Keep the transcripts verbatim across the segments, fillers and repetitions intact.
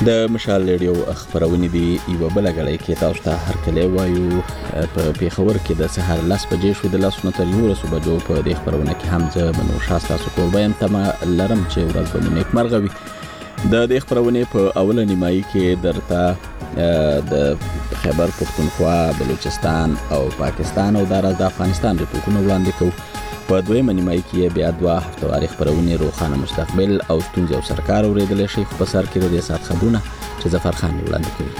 د مشال ریډیو خبرونه دی یو بل غړی کې تاسو ته هر کله وایو په پیښور کې د سهار لاس بجې شو د لاس نو تر یو رسو بجو په د خبرونه کې هم ځه بنو شاسته سو کول بایم تم لرم چې ورځ به نیک مرغوي د د خبرونه په اوله نیمایي کې درته د خیبر پختونخوا بلوچستان او پاکستان او د افغانستان ریپورتونه وړاندې کوو په دویمه نیمایي کې بیا دوه هفتواري خبرونه روښانه مستقبل او ستونزې او سرکار اوریدل شي په سر کې د سات خبرونه چې ظفر خان وړاندې کوي.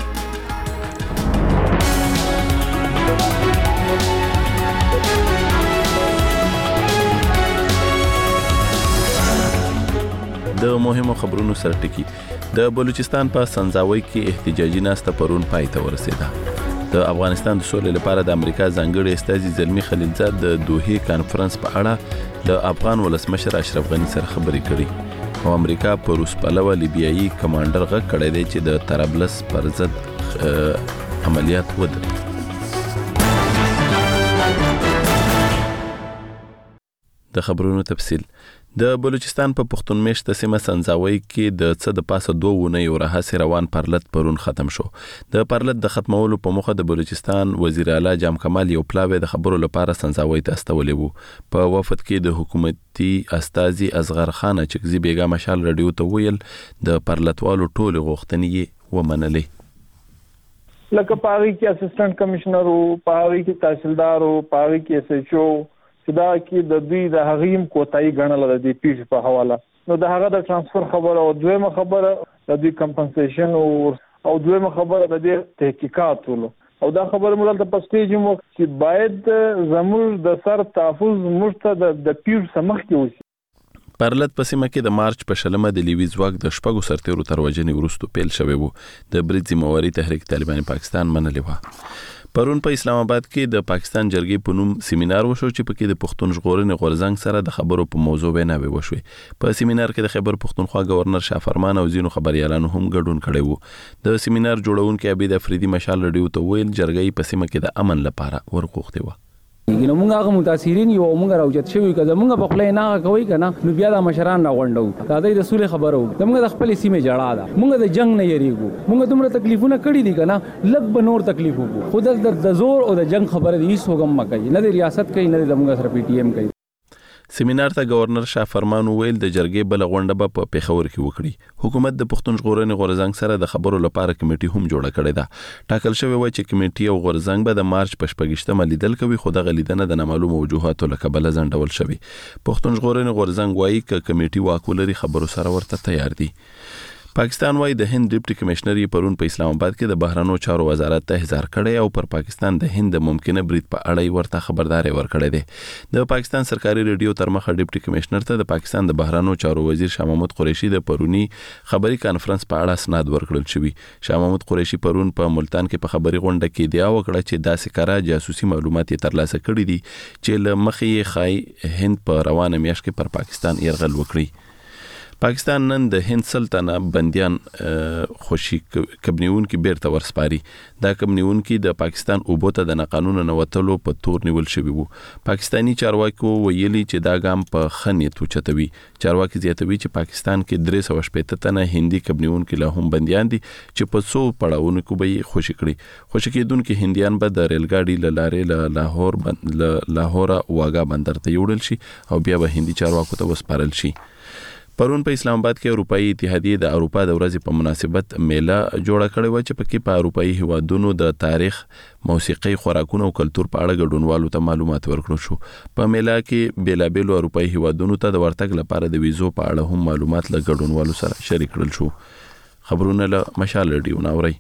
د مهمو خبرونو سرټکی د بلوچستان په سنځاوي کې احتجاجي ناسته پرون پای ته ورسېده. د افغانستان د سولې لپاره د امریکا ځانګړي استازي زلمی خلیلزاد د دوحې کانفرنس په اړه د افغان ولسمشر اشرف غنی سره خبرې کړې او امریکا په روس پلوه لیبیایي کمانډر غږ کړی دی چې د طرابلس پر ضد عملیات ودري. د خبرونو تفصیل د بلوچستان په پښتون میشته سیمه سنځاوي کې د څه د پاسه دوه ونه یو راهسي روان پرلط پرون ختم شو. د پرلط د ختمولو په مخه د بلوچستان وزیر اعلی جام کمال یو پلاوی د خبرو لپاره سنځاوي ته استولې وو. په وفد کې د حکومتي استازي اصغر خان چکزي بیګا مشال رادیو ته ویل د پرلطوالو ټول غوښتنې ومنلې. لکه پاغي کې اسسټنټ کمشنر او پاغي کې تحصیلدار او پاغي کې اس ایچ او دا کې د دوی د حقیم کوتای غنل د دې پیښ په حواله نو د هغه د ترانسفر خبره او دویمه خبره د دې کمپنسیشن او او دویمه خبره د دې تحقیقات ولو او دا خبره موږ ته په سټیج مو چې باید زموږ د سر تحفظ مرته د پیښ سمخ کې وشي. پرلط په سیمه کې د مارچ په شلمه د لیوي ځواک د شپږو سرتیرو تر وژنې وروسته پیل شوی وو. د برید ذمہواری تحریک طالبان پاکستان منلې و. پرون په اسلام آباد کې د پاکستان جرګې په نوم سیمینار وشو چې پکې د پښتون ژغورنې غورځنګ سره د خبرو په موضوع ویناوي وشوي. په سیمینار کې د خیبر پختونخوا گورنر شاه فرمان او ځینو خبريالانو هم ګډون کړی وو. د سیمینار جوړونکو عبید افریدي مشال رډیو ته ویل جرګې په سیمه کې د امن لپاره ورغوښتي و. نو موږ هغه متاثرین یو موږ راوچت شوی کله موږ په خپل نه کوي کنه نو بیا د مشران راغونډو دا د رسول خبرو موږ د خپل سیمه جړا ده موږ د جنگ نه یریږو موږ دومره تکلیفونه کړی دي کنه لږ بنور تکلیف وکړو خود د زور او د جنگ خبره دي هیڅ وګم مکه نه د ریاست کوي نه د موږ سره پی ټی ایم کوي. سیمینار ته گورنر شاه فرمان ویل د جرګې بل غونډه به په پیښور کې وکړي. حکومت د پښتون ژغورنې غورځنګ سره د خبرو لپاره کمیټي هم جوړه کړې ده. ټاکل شوی و چې کمیټي او غورځنګ به د مارچ په شپږشتمه لیدل کوي خو د غلیدنه د نامعلومو وجوهاتو له کبله ځنډول شوی. پښتون ژغورنې غورځنګ وایي ک کمیټي واکولري خبرو سره ورته تیار دي. پاکستان وايي د هند ډیپټي کمشنر پرون په اسلام آباد کې د بهرانو چارو وزارت ته احضار کړی او پر پاکستان د هند ممکنه برید په اړه ورته خبرداري ورکړې ده. د پاکستان سرکاري ریډیو تر مخه ډیپټي کمشنر ته د پاکستان د بهرانو چارو وزیر شاه محمود قریشي د پرونی خبري کانفرنس په اړه اسناد ورکړل شوی. شاه محمود قریشي پرون په ملتان کې په خبري غونډه کې دی وکړه چې داسې کارا جاسوسي معلومات ترلاسه کړي دي چې له مخې خای هند په روانه میاشت کې پر پاکستان يرغل وکړي. پاکستان نن د هند سلطنه بنديان خوشي کبنیون کې بیرته ورسپاري. دا کبنیون کې د پاکستان اوبوته د قانون نه وتلو په تور نیول شوی وو. پاکستانی چارواکو ویلي چې دا ګام په خنیت وچتوي. چارواکي زیاتوي چې پاکستان کې درې سوه شپږ تنه هندي کبنیون کې له هم بنديان دي چې په څو پړاوونو کې به خوشي کړي. خوشي کېدونکو هنديان به د ریل ګاډي له لارې له لاهور بند له لاهور واګا بندر ته یوړل شي او بیا به هندي چارواکو ته وسپارل شي. پرون په اسلام آباد کې اروپאי اتحادیه د اروپا د ورځې په مناسبت میله جوړه کړې و چې پکې په اروپאי هیوادونو د تاریخ، موسیقي، خوراکونو او کلچر په اړه ګډونوالو ته معلومات ورکړل شو. په میله کې بیلابېلو اروپאי هیوادونو ته د ورتګ لپاره د ویزو په اړه هم معلومات له ګډونوالو سره شریک کړل شو. خبرونه له مشال رډیو ناوري.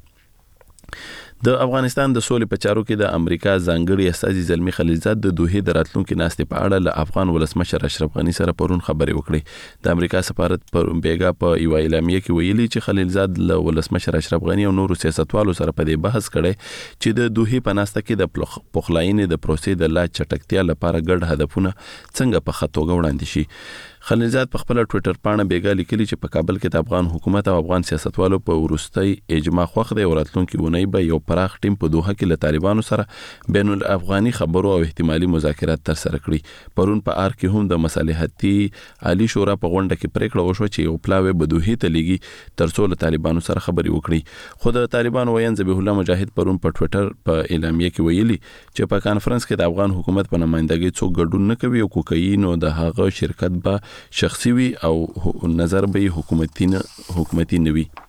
د افغانستان د سولې په چارو کې د امریکا ځانګړي استازي زلمی خلیلزاد د دوحې د راتلونکو ناستې په اړه له افغان ولسمشر اشرف غنی سره پرون خبرې وکړې. د امریکا سفارت پرون بیګا په یو اعلامیه کې ویلي چې خلیلزاد له ولسمشر اشرف غنی او نورو سیاستوالو سره په دې بحث کړي چې د دوحې په ناسته کې د پخلاینې د پروسې د لا چټکتیا لپاره ګډ هدفونه څنګه په خطوګه وړاندې شي. خلیلزاد په خپل ټوئیټر باندې بیګا لیکلي چې په کابل کې د افغان حکومت او افغان سیاستوالو په ورستۍ اجماع خوښ دی او راتلونکي ونی به یو پراخ ټیم په دوحه کې له طالبانو سره بین الافغاني خبرو او احتمالي مذاکرات تر سره کړي. پرون په آر کې هم د مصالحتي عالی شورا په غونډه کې پریکړه وشوه چې یو پلاوی به دوحه ته لیږي ترڅو له طالبانو سره خبري وکړي. خو د طالبانو وین ذبیح الله مجاهد پرون په ټوئیټر په اعلامیه کې ویلي چې په کانفرنس کې د افغان حکومت په نمائندګۍ څوک ګډون نه کوي او کوي نو د هغه شرکت به شخصي وي او نظر به حکومتي نه حکومتي نه وي.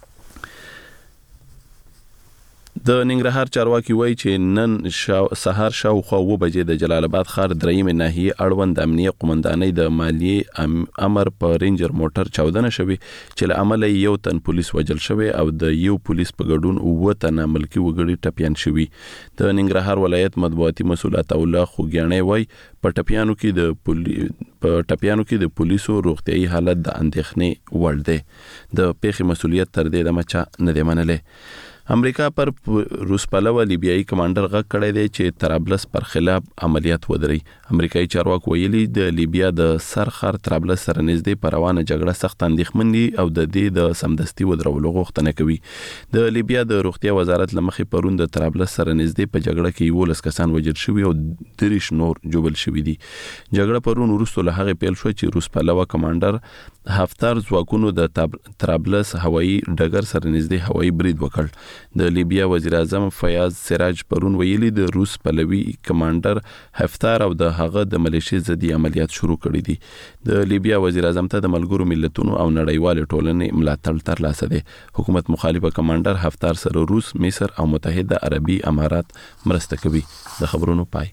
د ننګرهار چارواکي وایي چې نن شاو سهار شاوخوا و بجې د جلال آباد ښار درېیمه ناحیه اړوند امنیه قومندانۍ د مالیې امر په رینجر موټر چاودنه شوې چې له امله یو تن پولیس وژل شوی او د یو پولیس په ګډون اووه تنه ملکي وګړي ټپیان شوي. د ننګرهار ولایت مطبوعاتي مسؤل عطاالله خوګیاڼی وایي په ټپیانو کې د پولی په ټپیانو کې د پولیسو روغتيایي حالت د اندېښنې وړ دی. د پیښې مسؤلیت تر دې د مچا نه دی منلې. امریکا پر روس پلوه لیبیایي کمانډر غږ کړی دی چې طرابلس پر خلاف عملیات ودري. امریکایي چارواکو ویلي د لیبیا د سرخر طرابلس سره نږدې پر روانه جګړه سخت اندېښمن دي او د دې د سمدستي ودرولو غوښتنه کوي. د لیبیا د روغتیا وزارت لمخې پرون د طرابلس سره نږدې په جګړه کې یولس کسان وژل شوي او دریش نور جوبل شوي دي. جګړه پرون وروسته له هغې پیل شو چې روس پلوه کمانډر هفتار ځواکونو د طرابلس هوایي ډګر سره نږدې هوایي برید وکړ. د لیبیا وزیر اعظم فیاض سراج پرون ویلي د روس پلوي کمانډر هفتار او د هغه د ملیشي ضدي عملیات شروع کړي دي. د لیبیا وزیر اعظم ته د ملګرو ملتونو او نړیوال ټولنې ملاتړ ترلاسه دي. حکومت مخالفه کمانډر هفتار سره روس، مصر او متحده عربي امارات مرسته کوي. د خبرونو پای.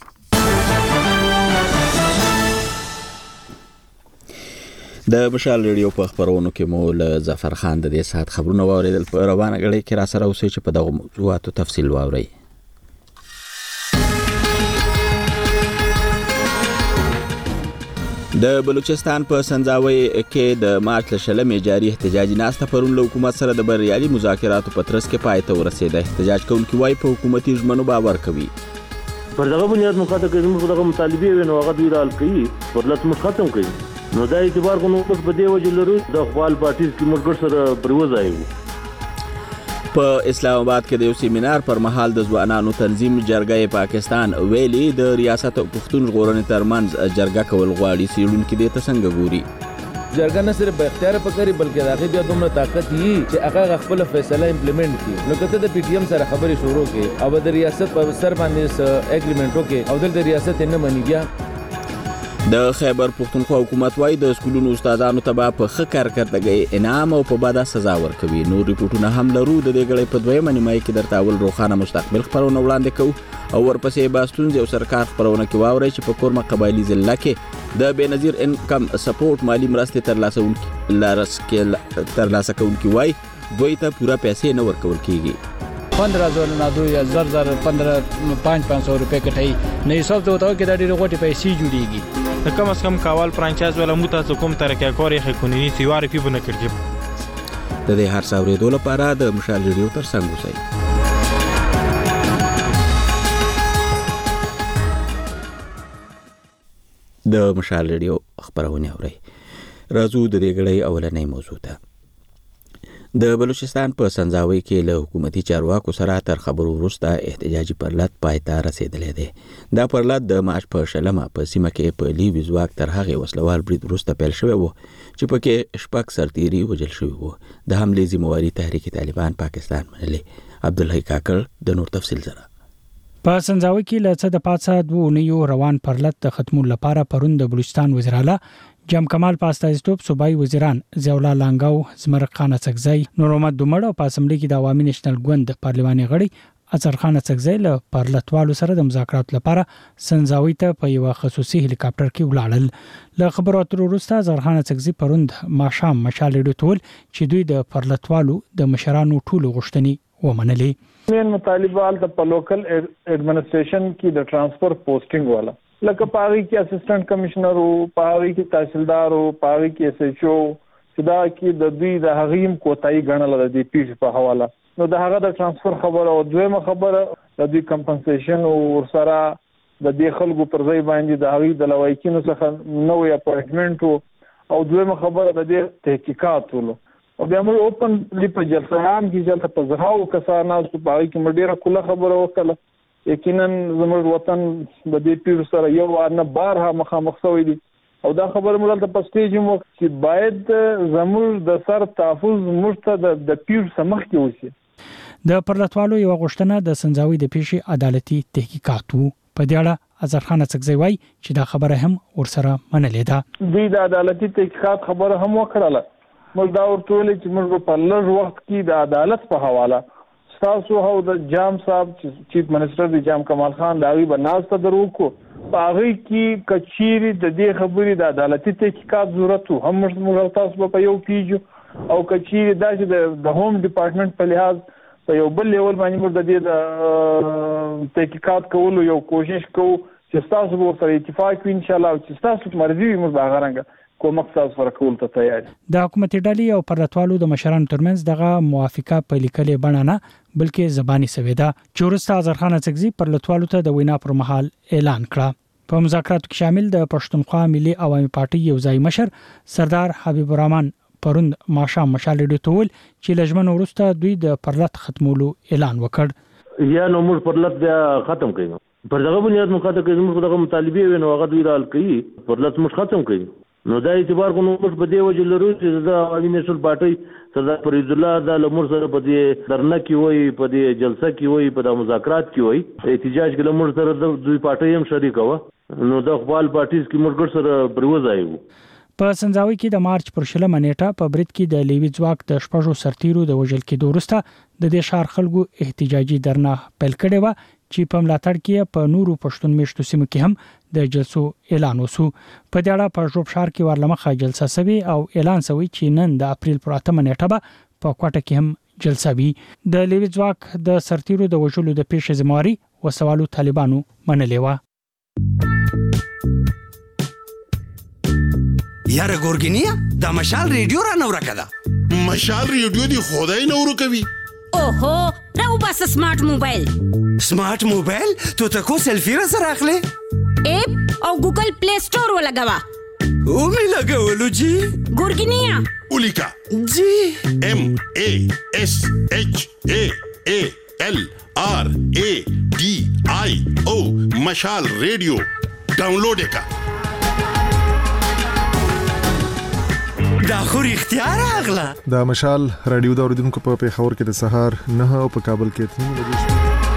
د مشال ریډیو په خبرونو کې مو له ظفر خان د دې ساعت خبرونه واوریدل. په روانه غړي کې را سره اوسئ چې په دغه موضوعاتو تفصیل واورئ. د بلوچستان په سنځاوي کې د مارچ لشلمې جاري احتجاجي ناسته پرون له حکومت سره د بریالي مذاکراتو په ترڅ کې پای ته ورسېده. احتجاج کوونکي وایي په حکومتي ژمنو باور کوي. پر دغه بنیاد مخاطب کې زموږ دغه مطالبه وینو هغه دوی رال کوي ورلت مخ ختم کوي. نو دا اعتبار کو نو په دې وجه لرو د خپل پارټیز کې مرګ سره پروځایو. په اسلام آباد کې د یو سیمینار پر مهال د ځوانانو تنظیم جرګه پاکستان ویلي د ریاست او پښتون ژغورنې ترمنځ جرګه کول غواړي. سیړونکو دې ته څنګه ګوري؟ جرګه نه صرف په اختیار پکاري بلکې دغه بیا دومره طاقت یي چې هغه خپل فیصله امپلیمنٹ کړي. نو کته د پی ټی ایم سره خبرې شروع کړي او د ریاست په سر باندې اګریمنټ وکړي او د ریاست نه مني. بیا د خیبر پښتونخوا حکومت وايي د سکولونو استادانو ته په ښه کارکردګۍ انعام او په بده سزا ورکوي. نور ریپورتونه هم لرو. د دې غړي په دویمه نیمایي کې درته اول روښانه مستقبل خبرونه وړاندې کوو او ورپسې به ستونزې او سرکار خبرونه کې واورئ چې په کورمه قبایلي ضلع کې د بېنظیر انکم سپورټ مالی مرستې ترلاسه لارسکې ترلاسه کوونکي وایي دوی ته پوره پیسې نه ورکول کیږي. पंद्रह हजार ना दो हजार हजार पंद्रह पाँच पाँच सौ रुपए कटाई नहीं सब तो होता है कि दाड़ी रोटी पैसे जुड़ेगी. तो कम अज कम कावाल फ्रांचाइज वाला मुता तो कम तरह क्या करे है कोनी सिवार पी बना कर जब د دې هر څاوري دوله لپاره د مشال ریډیو تر څنګ اوسئ. د مشال ریډیو خبرونه اورئ. راځو د دې غړي اولنۍ موضوع ته. د بلوچستان په سنځاوي کې له حکومتي چارواکو سره تر خبرو وروسته احتجاجي پرلط پای ته رسیدلی دی. دا پرلط د مارچ په شلمه په سیمه کې په لیوي ځواک تر هغې وسلوال برید وروسته پیل شوی و چې پکې شپږ سرتیري وژل شوي وو. د حملې ذمهواري تحریک طالبان پاکستان منلې. عبدالحی کاکړ د نور تفصیل سره. په سنځاوي کې له څه د پاتسه دوه اونیو روان پرلط د ختمولو لپاره پرون د بلوچستان وزیر اعلی جام کمال پاستایستوب صوبایي وزیران زیولا لانګاو، زمرق خان اڅکزی، نور محمد دومړ او په اسمبلی کې د عوامي نېشنل ګوند پارلماني غړي اظهر خان اڅکزی له پرلطوالو سره د مذاکرات لپاره سنځاوي ته په یو خصوصي هلیکاپټر کې ولاړل. له خبرو اترو وروسته اظهر خان اڅکزی پروند ماښام مشال ریډیو ته ویل چې دوی د پرلطوالو د مشرانو ټولو غوښتنې ومنلې. مین مطالبات په لوکل ایڈمنسټریشن کې د ټرانسپورت پوسټینګ والا لکه پاغي کې اسسټنټ کمشنر او پاغي کې تحصیلدار او پاغي کې اس ایچ او صدا کې د دوی د حغیم کوتای غنل د دې پیښ په حواله. نو د هغه د ټرانسفر خبره او دویمه خبره د دوی کمپنسیشن او ورسره د دې خلکو پر ځای باندې د هغوی د لوایکینو څخه نوې اپوینټمنټ او دویمه خبره د دې تحقیقات ولو او بیا موږ اوپن په جلسه عام کې چې په زهاو کسان ناس په هغې کې موږ ډېره کله خبره وکړه یقینا زموږ وطن د دې پیر سره یو وار نه بارها مخامخ شوی دی او دا خبره موږ دلته په سټیج هم وکړو چې باید زموږ د سر تحفظ موږ ته د پیر څخه مخکې وشي. د پرلتوالو یو غوښتنه د سنځاوي د پیښې عدالتي تحقیقات وو. په دې اړه اظهرخان اڅکزی وایي چې دا خبره هم ورسره منلې ده. دوی د عدالتي تحقیقات خبره هم وکړله. موږ دا ورته ویلي چې موږ په لږ وخت کې د عدالت په حواله ستاسو او د جام صاحب چیف منسټر د جام کمال خان د هغوی به ناسته در وکړو په هغوی کې کچیرې د دې خبرې د عدالتي تحقیقات ضرورت و هم موږ تاسو په یو پیجو او کچیرې دا چې د هوم ډپارټمنټ په لحاظ په یو بل لیول باندې موږ د دې د تحقیقات کولو یو کوشش کوو چې ستاسو به ورسره اتفاق وي انشاءالله او چې ستاسو مرضي وي موږ به هغه رنګه کومک تاسو سره کول ته تیار. د حکومتي ډلې او پرلتوالو د مشرانو ترمنځ دغه موافقه په لیکلې بڼه نه بلکې زبانی سوي ده چې وروسته اظهرخان اڅکزي پرلتوالو ته د وینا پر مهال اعلان کړ. په مذاکراتو کې شامل د پښتونخوا ملي عوامي پارټي یو ځای مشر سردار حبیب الرحمن پروند ماښام مشال ریډیو ته ویل چې لجمن وروسته دوی د پرلت ختمولو اعلان وکړ. یا نو موږ پرلت بیا ختم کړو پر دغه بنیاد مخاطب کې موږ دغه مطالبه وینو هغه دوی رال کوي پرلت موږ ختم کړو نو دا اعتبار کوو موږ په دې وجه لرو چې د عوامي نېشنل پارټي سردار فرید الله د لمر سره په دې درنه کې وای په دې جلسه کې وای په د مذاکرات کې وای احتجاج کې لمر سره د دوی پارټي هم شریک و نو د خپل پارټیز کې موږ سره بروزای وو. په سنځاوي کې د مارچ پر شلمه نیټه په برید کې د لیوی ځواک د شپږو سرتیرو د وژل کېدو وروسته د دې ښار خلکو احتجاجي درنه پیل کړې و چې په ملاتړ کې په نورو پښتون میشتو سیمو کې هم د جلسو اعلان وسو. په دې اړه په ژوب ښار کې ورلمخه جلسه سوي او اعلان سوي چې نن د اپریل پر اتمه نیټه به په کوټه کې هم جلسه وي. د لیوی ځواک د سرتیرو د وژلو د پیښې ذمہواري وسوالو طالبانو منلې و. یاره ګورګینیا د مشال ریډیو را نور کړه. مشال ریډیو دی خدای نور کوي. اوهو راو بس سمارټ موبایل. سمارټ موبایل تو تکو سلفی را سره اخلي اپ او ګوګل پلی سٹور ولګوا او می لګولو جی ګورګینیا اولیکا جی ام ا اس اچ ا ا ال ار ا ډي آی او مشال ریډیو ډاونلوډ وکړه. دا خو اختیار اغلا دا مشال رادیو دا اوریدونکو په پیښور کې د سهار نه او په کابل کې تنو لګیږي.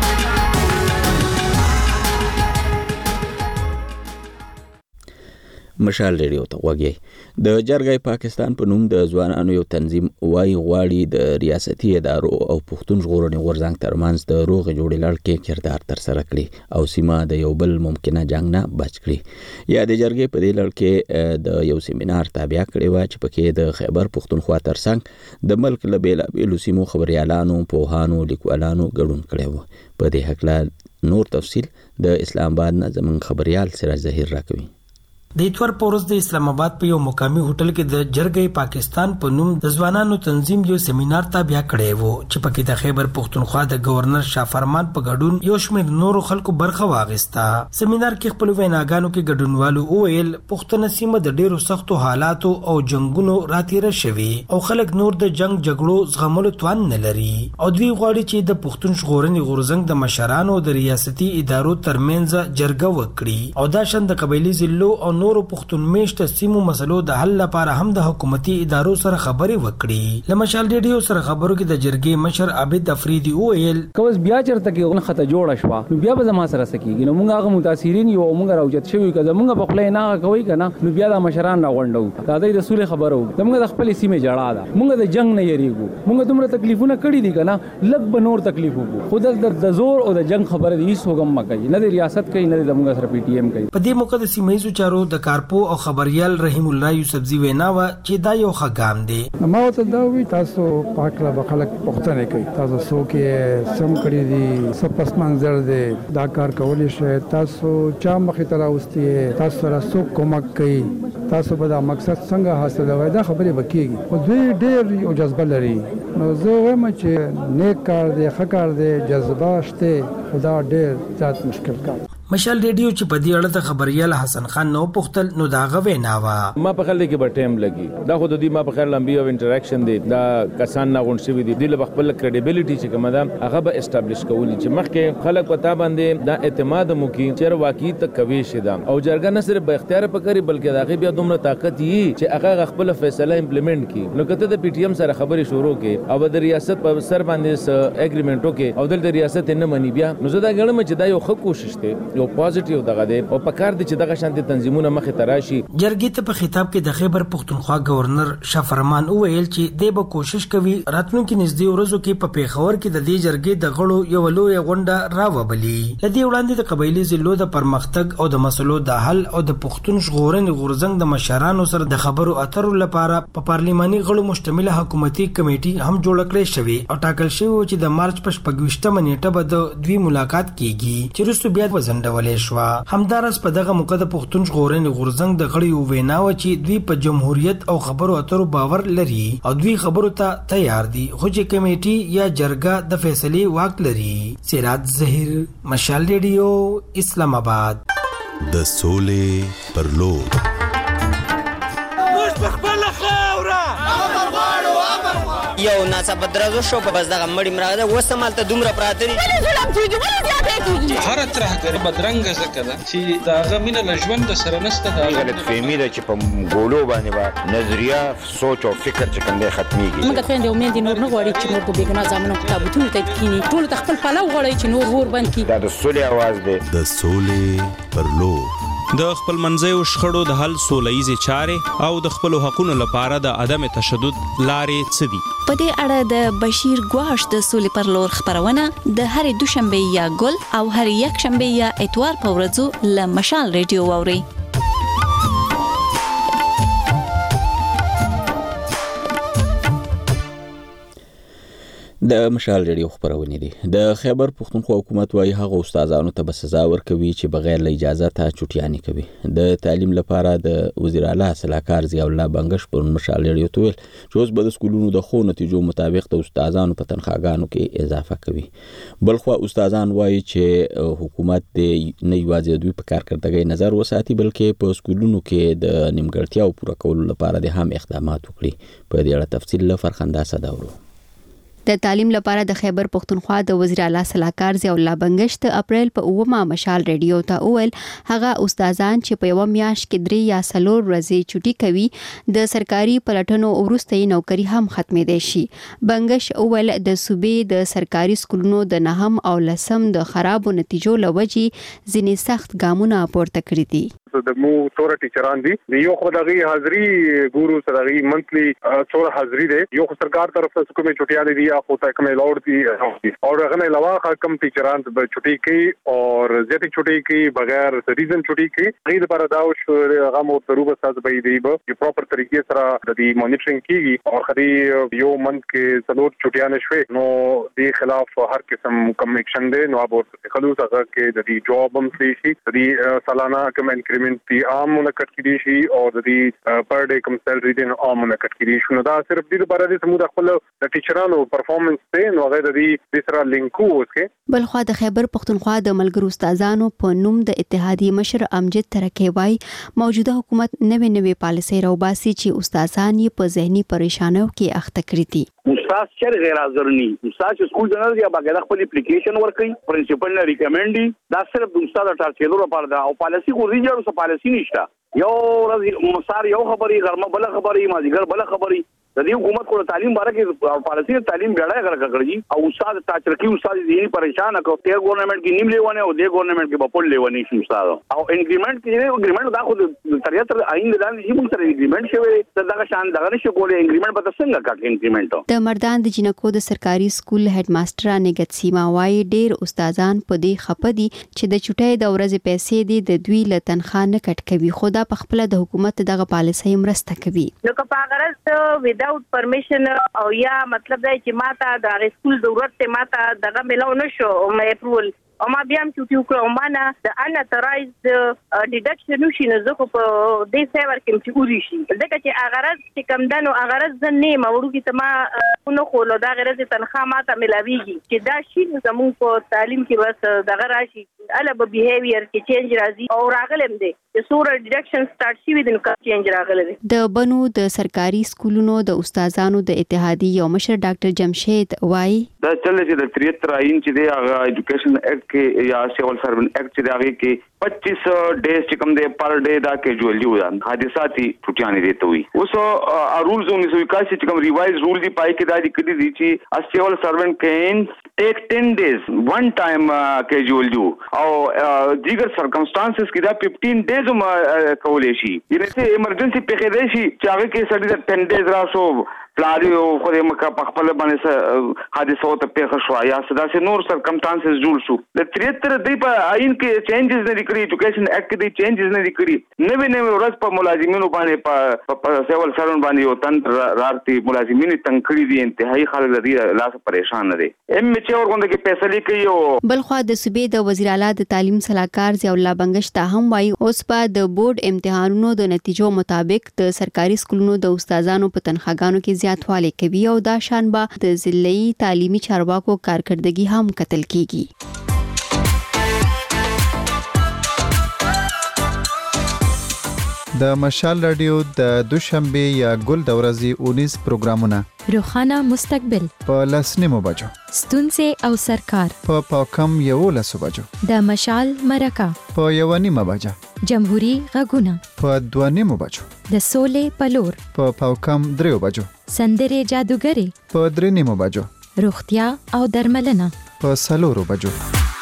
مشال ریډیو ته وګورئ. د جرګې پاکستان په نوم د ځوانانو یو تنظیم وای غواړي د ریاستي ادارو او پښتون ژغورنې غورځنګ ترمنځ د روغ جوړې لړ کې کردار تر سره کړي او سیمه د یو بل ممکنه جنگ نه بچ کړي. یا د جرګې په دې لړ کې د یو سیمینار تابع کړي و چې پکې د خیبر پښتونخوا ترڅنګ د ملک له بیلابیلو سیمو خبريالانو پوهانو لیکوالانو ګډون کړي و. په دې حق نور تفصیل د اسلام آباد نه زموږ خبريال سراج ظهیر راکوي. د اتوار پورز د اسلام آباد په یو مقامی هوټل کې د جرګې پاکستان په نوم د ځوانانو تنظیم یو سیمینار تابع کړی وو چې پکې د خیبر پښتونخوا د گورنر شاه فرمان په ګډون یو شمېر نورو خلکو برخه واغستا. سیمینار کې خپل ویناګانو کې ګډونوالو وویل پښتون سیمه د ډیرو سختو حالاتو او جنگونو راتیره شوي او خلک نور د جنگ جګړو زغملو توان نه لري او دوی غواړي چې د پښتون ژغورنې غورځنګ د مشرانو د ریاستي ادارو ترمنځ جرګه وکړي او دا شند د قبایلی ضلعو او نورو پښتون میشته سیمو مسلو د حل لپاره هم د حکومتي ادارو سره خبرې وکړي. لمشال ریډیو سره خبرو کې د جرګې مشر عابد افریدي وویل کوس بیا چرته کې خطه جوړ شوه نو بیا به زما سره سکیږي نو موږ هغه متاثرین یو موږ راوچت شوی کله موږ په خپل نه کوي کنه نو بیا د مشران راغونډو دا د رسول خبرو موږ د خپل سیمه جړا ده موږ د جنگ نه یریږو موږ دومره تکلیفونه کړی دي کنه لږ به نور تکلیف وکړو خود د زور او د جنگ خبره دي هیڅ وګم ما کوي نه د ریاست کوي نه د موږ سره پی ټی ایم کوي. په دې موقع د سیمایي چارو د کارپو او خبريال رحیم الله یوسفزی وینا و چې دا یو ښه ګام دی. ما ته دا وی تاسو پاکله بخلک پښتنه کوي تاسو څوک یې سم کړی دي سپس منظر دی دا کار کولی شي تاسو چا مخې ته راوستي تاسو سره څوک کومک کوي تاسو به دا مقصد څنګه حاصلوي دا خبرې وکړي خو دوی ډېر یو جذبه لري نو زه وایم چې نیک کار دی ښه کار دی جذبه شته خدا ډېر زیات مشکل کار. مشال ریډیو چې په دې اړه د خبريال حسن خان نو پختل نو دا غوې ناوا ما په خل کې به ټایم لګي دا خو د دې ما په خل لمبي او انټریکشن دی دا کسان نه غونډ شوی دي د خپل کریډیبিলিټي چې کومه ده هغه به اسټابلیش کولی چې مخکې خلک پتا باندې دا اعتماد مو کی چې واقعي ته کوي شي دا او جرګه نه صرف به اختیار پکړي بلکې دا غي بیا دومره طاقت یي چې هغه خپل فیصله امپلیمنٹ کی نو کته د پی ټی ایم سره خبري شروع کې او د ریاست په سر باندې اګریمنټو کې او د ریاست نه منی بیا نو زه دا غواړم چې دا یو ښه کوشش دی یو پوزټیو دغه دی او په کار دي چې دغه شانتي تنظیمونه مخې ته راشي. جرګې ته په خطاب کې د خیبر پختونخوا گورنر شاه فرمان وویل چې دی به کوشش کوي راتلونکي نږدې ورځو کې په پیښور کې د دې جرګې د غړو یو لوی غونډه راوبلي. لدې وړاندې د قبایلی ضلعو د پرمختګ او د مسلو د حل او د پښتون ژغورنې غورځنګ د مشرانو سره د خبرو اترو لپاره په پارلماني غړو مشتمله حکومتي کمیټي هم جوړ کړې شوې او ټاکل شوی چې د مارچ په شپږویشتمه نیټه به د دوی ملاقات کیږي چې وروسته بیا وزندولې شوه. همدارس په دغه موقع د پښتون ژغورنې غورځنګ د غړو وینا و چې دوی په جمهوریت او خبرو اترو باور لري او دوی خبرو ته تیار دي خو چې کمیټي یا جرګه د فیصلې واک لري. سراج ظهیر مشال ریډیو اسلام آباد. د سولې پر لور یو ناڅاپه درزو شو په بس دغه مړی مراده وسمال ته دومره پراته دي هر ترهګر بدرنګ زکه ده چې داغه مینه لژوند سره نسته دا غلط فهمي ده چې په ګولو باندې با نظریه سوچ او فکر چې کوم دی ختميږي. موږ خويندې او مېندې نور نه غواړي چې نور د بیګنا ځامنو تابوتونو ته کینی ټول ته خپل پلو غواړي چې نور ور بند کی. دا د سولې आवाज دی. د سولې پر لور د خپل منځیو شخړو د حل سولهیزې چارې او د خپل حقوقو لپاره د عدم تشدد لارې څه دي. په دې اړه د بشیر ګواش د سولې پر لور خبرونه د هرې دوشنبه یا ګل او هرې یک شنبه یا اتوار په ورځو له مشال ریډیو واورئ. د مشال ریډیو خبرونه دي. د خیبر پختونخوا حکومت وايي هغه استادانو ته به سزا ورکوي چې بغیر له اجازه ته چټیانی کوي. د تعلیم لپاره د وزیر اعلی صلاحکار ضیاء الله بنگش پر مشال ریډیو ته ویل چې اوس به د سکولونو د خو نتیجو مطابق د استادانو په تنخواګانو کې اضافه کوي. بلخو استادان وايي چې حکومت د نه یوازې دوی په کارکړتګۍ نظر وساتي بلکې په سکولونو کې د نیمګړتیاو پوره کولو لپاره د هم اقدامات وکړي. په دې اړه تفصیل له فرخنده صداورو. د تعلیم لپاره د خیبر پختونخوا د وزیر اعلی صلاحکار ضیاء الله بنگش د اپریل په اومه مشال ریډیو ته وویل هغه استادان چې په یو میاشت کې درې یا څلور ورځې چټي کوي د سرکاري پلټنو وروسته یې نوکری هم ختمې دي شي. بنگش وویل د صوبې د سرکاري سکولونو د نهم او لسم د خرابو نتیجو لوجي ځینې سخت ګامونه پورته کړی دي. د مو څوره ټیچران دي یو خو دغه حاضری ګورو سره منتلی څوره حاضری دي یو سرکار طرف څخه کومه چټیا دي یا خو ته کومه لاور دي او هغه نه علاوه کم ټیچران به چټي کوي او زیاتې چټي کوي بغیر ریزن چټي کوي غیر لپاره دا او هغه مو ضرورت اساس به دی به چې پراپر طریقې سره د دې مانیټرینګ کیږي او خري یو منت کې څلور چټیا نشوي نو د خلاف هر قسم کم اکشن دی نو ابو خلوص هغه کې د دې جواب هم شي د دې سالانه کم دی عام منعقد کړي شي او د دې پر ډے کم سیلري دین عام منعقد کړي شي. نو دا صرف دې لپاره د سمو د خپل د ټیچرانو پرفارمنس ته نو هغه د دې سره لینکو اوسه. بلخو د خیبر پختونخوا د ملګرو استادانو په نوم د اتحادیې مشر امجد ترکی وای موجوده حکومت نوې نوې پالیسي راوباسي چې استادان یې په ذهني پریشانیو کې اخته کړی دي. استاد چې غیر حاضر ني استاد چې سکول جنرال یا باغله خپل اپلیکیشن ورکړي پرنسپل نه ریکمند دي دا صرف د استاد ټاکلو لپاره دا او پالیسي کو ریجر سو پالیسي نشته یو ورځ مسار یو خبري غرمه بل خبري مازیګر بل خبري د دې حکومت کو تعلیم باره کې پالیسي تعلیم بیړای کړی او استاد تاچرکی استاد دې پریشان کو ته ګورنمنت کې نیم لیونه او دې ګورنمنت کې بپول لیونه شي استاد او انګریمنت کې انګریمنت دا خو د تریاتر آئین د دې موږ سره انګریمنت شوی دا شان دغه نشي کولای انګریمنت به څنګه کاټ انګریمنت. د مردان د جنکو د سرکاري سکول هډ ماستر نګت سیما وای ډیر استادان په دې خپدي چې د چټي د ورځې پیسې دي د دوی له تنخواه نه کټ کوي خدا په خپل د حکومت دغه پالیسي مرسته کوي. نو که په غرض وداوت پرمیشن او یا مطلب دا چې ماته د سکول ضرورت ته ماته دغه ملو نشو مې اپروول او ما بیا هم چې یو کړم معنا د اناترایز ډیډکشن شي نه زه په دې سیور کې چې اوري شي ځکه چې اغرض چې کم دنو اغرض نه مورو کې تما نو خو له دا غرض تنخواه ماته ملاويږي چې دا شي زموږ په تعلیم کې بس دغه راشي اله به بیهیویر کې چینج راځي او راغلم دي چې سور ډیډکشن سٹارټ شي ودن کا چینج راغلی دی. د بنو د سرکاري سکولونو د استادانو د اتحادیې یو مشر ډاکټر جمشید وایي دا چلې چې د تریهتر آئین چې دی هغه ایجوکیشن ایکټ کې یا سیول سروینټ ایکټ چې دی هغه کې پچیس ډیز چې کوم دی پر ډے دا کیجوالي و حادثاتي ټوټیانې دي ته وي. اوس رولز انیس سو اکاسی چې کوم ریوایز رول دی پای کې دا دي کړي دي چې سیول سروینټ کین ټیک ټین ډیز ون ټایم کیجوالي او دیگر سرکمسټانسز کې دا ففټین ډیز هم کولای شي. یعنی چې ایمرجنسي په خېدای شي چې هغه کې سړي د ټین ډیز راسو پلاری او خو دې مکه په خپل باندې حادثه او ته پیښه شو یا صدا سي نور سرکمسټانسز جوړ شو. د تریهتر دی په آئین کې چینجز نه لري ایجوکیشن ایکټ کې دی چینجز نه لري نوې نوې ورځ په ملازمینو باندې په سیول سرون باندې یو تن رارتي ملازمین تنکړي دي انتهایی خلک دي لاس پریشان نه دي ام چې ورغونډه کې فیصله کوي او بل خو د صوبې د وزیر اعلی د تعلیم صلاحکار ضیاء الله بنگش ته هم وایي اوس په د بورډ امتحانونو د نتیجو مطابق د سرکاري سکولونو د استادانو په تنخواګانو کې زیاتوالی کوي او دا شان به د ضلعي تعلیمي چارواکو کارکردګي هم کتل کیږي. د مشال رادیو د دوشنبه یا ګل د ورځې اونیس پروګرامونه روخانه مستقبل په لسنیمو بجو ستونزې او سرکار په پاکم یو لسو بجو د مشال مرکه په یو نیمه بجه جمهوریت غږونه په دوه نیمو بجو د سولې پلور په پاکم دریو بجو سندرې جادوګری په درې نیمو بجو روغتیا او درملنه په سلورو بجو.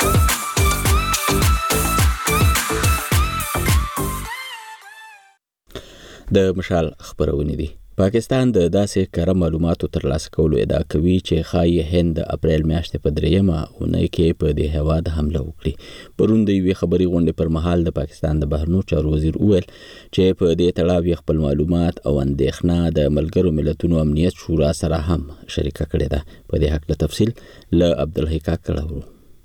د مشال خبرونه دي. پاکستان د داسې کره معلوماتو ترلاسه کولو ادعا کوي چې ښایي هند د اپریل میاشتې په دریمه اونۍ کې په دې هیواد حمله وکړي. پرون د یوې خبري غونډې پر مهال د پاکستان د بهرنیو چارو وزیر وویل چې په دې تړاو خپل معلومات او اندېښنه د ملګرو ملتونو امنیت شورا سره هم شریکه کړې ده. په دې حق له تفصیل له عبدالحق کړو.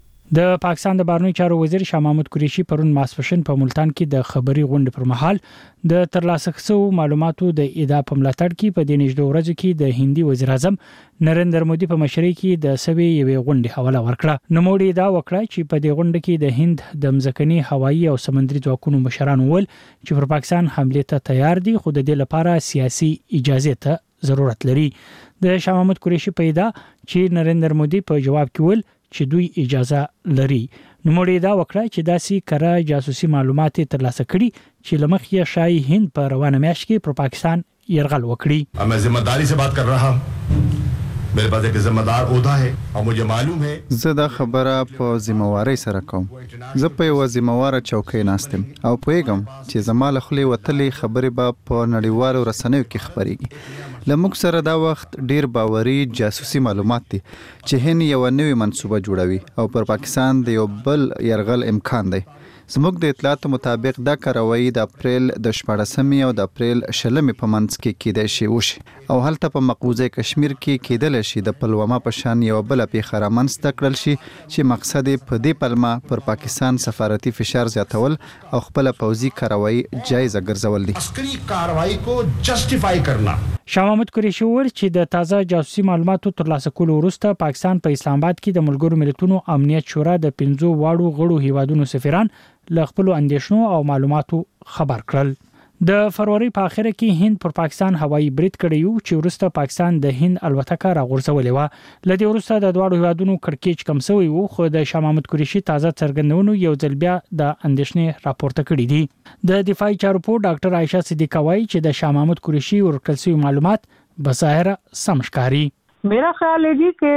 د پاکستان د بهرنیو چارو وزیر شاه محمود قریشي پرون ماسپښین په ملتان کې د خبري غونډې پر مهال د ترلاسه شوو معلوماتو د ادعا په ملاتړ کې په دې نږدې ورځو کې د هندي وزیر اعظم نریندر مودي په مشرۍ کې د سوي یوې غونډې حواله ورکړه. نوموړي ادعا وکړه چې په دې غونډه کې د هند د مځکني هوایي او سمندري ځواکونو مشران ول چې پر پاکستان حمله ته تیار دي خو د دې لپاره سیاسي اجازه ته ضرورت لري. د شاه محمود قریشي په ادعا چې نریندر مودي په جواب کې ول چې دوی اجازه لري. نو موږ دا وکړه چې داسي کره جاسوسي معلومات ترلاسه کړي چې لمخې شای هند په روانه میاشت کې پر پاکستان يرغل وکړي. मैं जिम्मेदारी से बात कर रहा हूं मेरे पास एक जिम्मेदार ओहदा है और मुझे मालूम है زه دا خبره په ذمہواری سره کوم. زه په یو ذمہواره چوکۍ ناستم او پوهیږم چې زماله خلی وتلې خبرې به په نړیوالو رسنیو کې خبريږي. لموږ سره دا وخت ډیر باوري جاسوسي معلومات دي چې هند یو نوې منصوبه جوړوي او پر پاکستان د یو بل يرغل امکان دی. زموږ د اطلاعاتو مطابق دا کاروایی د اپریل د شپاړسمې او د اپریل شلمې په منځ کې کېدای شي وشي او هلته په مقبوضه کشمیر کې کېدل شي د پلوامه په شان یو بل پیښه رامنځته کړل شي چې مقصد په دې پلمه پر پاکستان سفارتي فشار زیاتول او خپل پوځي کاروایی جایزه ګرځول دي. عسکري کاروایی کو جسټیفای کرنا. شاه محمود قریشي ور چې د تازه جاسوسي معلوماتو ترلاسه کولو وروسته پاکستان په اسلام آباد کې د ملګرو ملتونو امنیت شورا د پنځو واړو غړو هیوادونو سفیران له خپل اندیشنو او معلوماتو خبر کړل. د فروری په اخر کې هند پر پاکستان هوایي برید کړی و چې وروسته پاکستان د هند الوتکه راغورځولې و. لدې وروسته د دواړو هیوادونو کړکېچ کم شوی و خو د شاه محمود قریشي تازه څرګندونو یو ځل بیا د اندیشنې راپورته کړي دي. د دفاعي چارو په ډاکټر عائشہ صدیقه وایي چې د شاه محمود قریشي ورکړل شوی معلومات بظاهر سم ښکاري. मेरा ख्याल है जी कि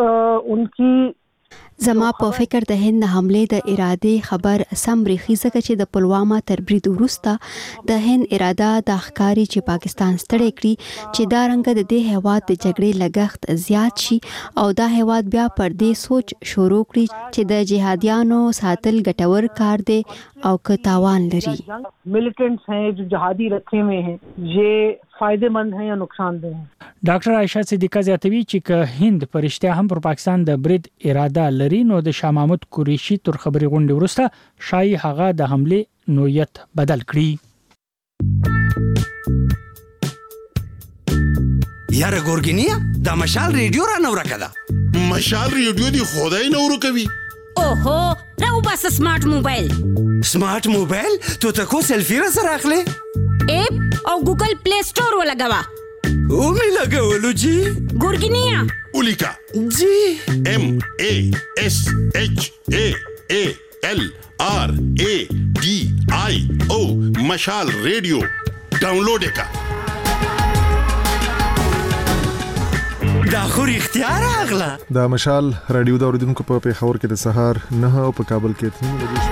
उनकी زما په فکر د هند حمله د اراده خبر سم ریخي ځکه چې د پلوامه تر برید وروسته د هند اراده د ښکاری چې پاکستان ستړي کړي چې دا رنګ د دې هیواد د جګړې لګښت زیات شي او دا هیواد بیا پر دې سوچ شروع کړي چې د جهادیانو ساتل ګټور کار دی او که تاوان لري. मिलिटेंट्स हैं जो जहादी रखे हुए हैं ये फायदेमंद हैं या नुकसानदेह हैं. ډاکټر عائشہ صدیقه زیاتوي چې که هند پرشته هم پر پاکستان د برید اراده لري نو د شاه محمود قریشي تر خبري غونډې وروسته شای هغه د حمله نوعیت بدل کړي. یاره ګورګینیا د مشال ریډیو را نو راکړه. مشال ریډیو دی خدای نو ورو کوي اوهو راو بس سمارټ موبایل سمارټ موبایل تو ته کو سیلفی را سره اخلي اپ او ګوګل پلی سٹور ولګوا او می لګولو جی ګورګینیا اولیکا جی ام ا اس اچ ا ا ال آر ا डी आई او مشال ریډیو ډاونلوډ کا دا خو اختیار اغلا دا مشال رادیو دا اوریدونکو په پیښور کې د سهار نه او په کابل کې تنو بجې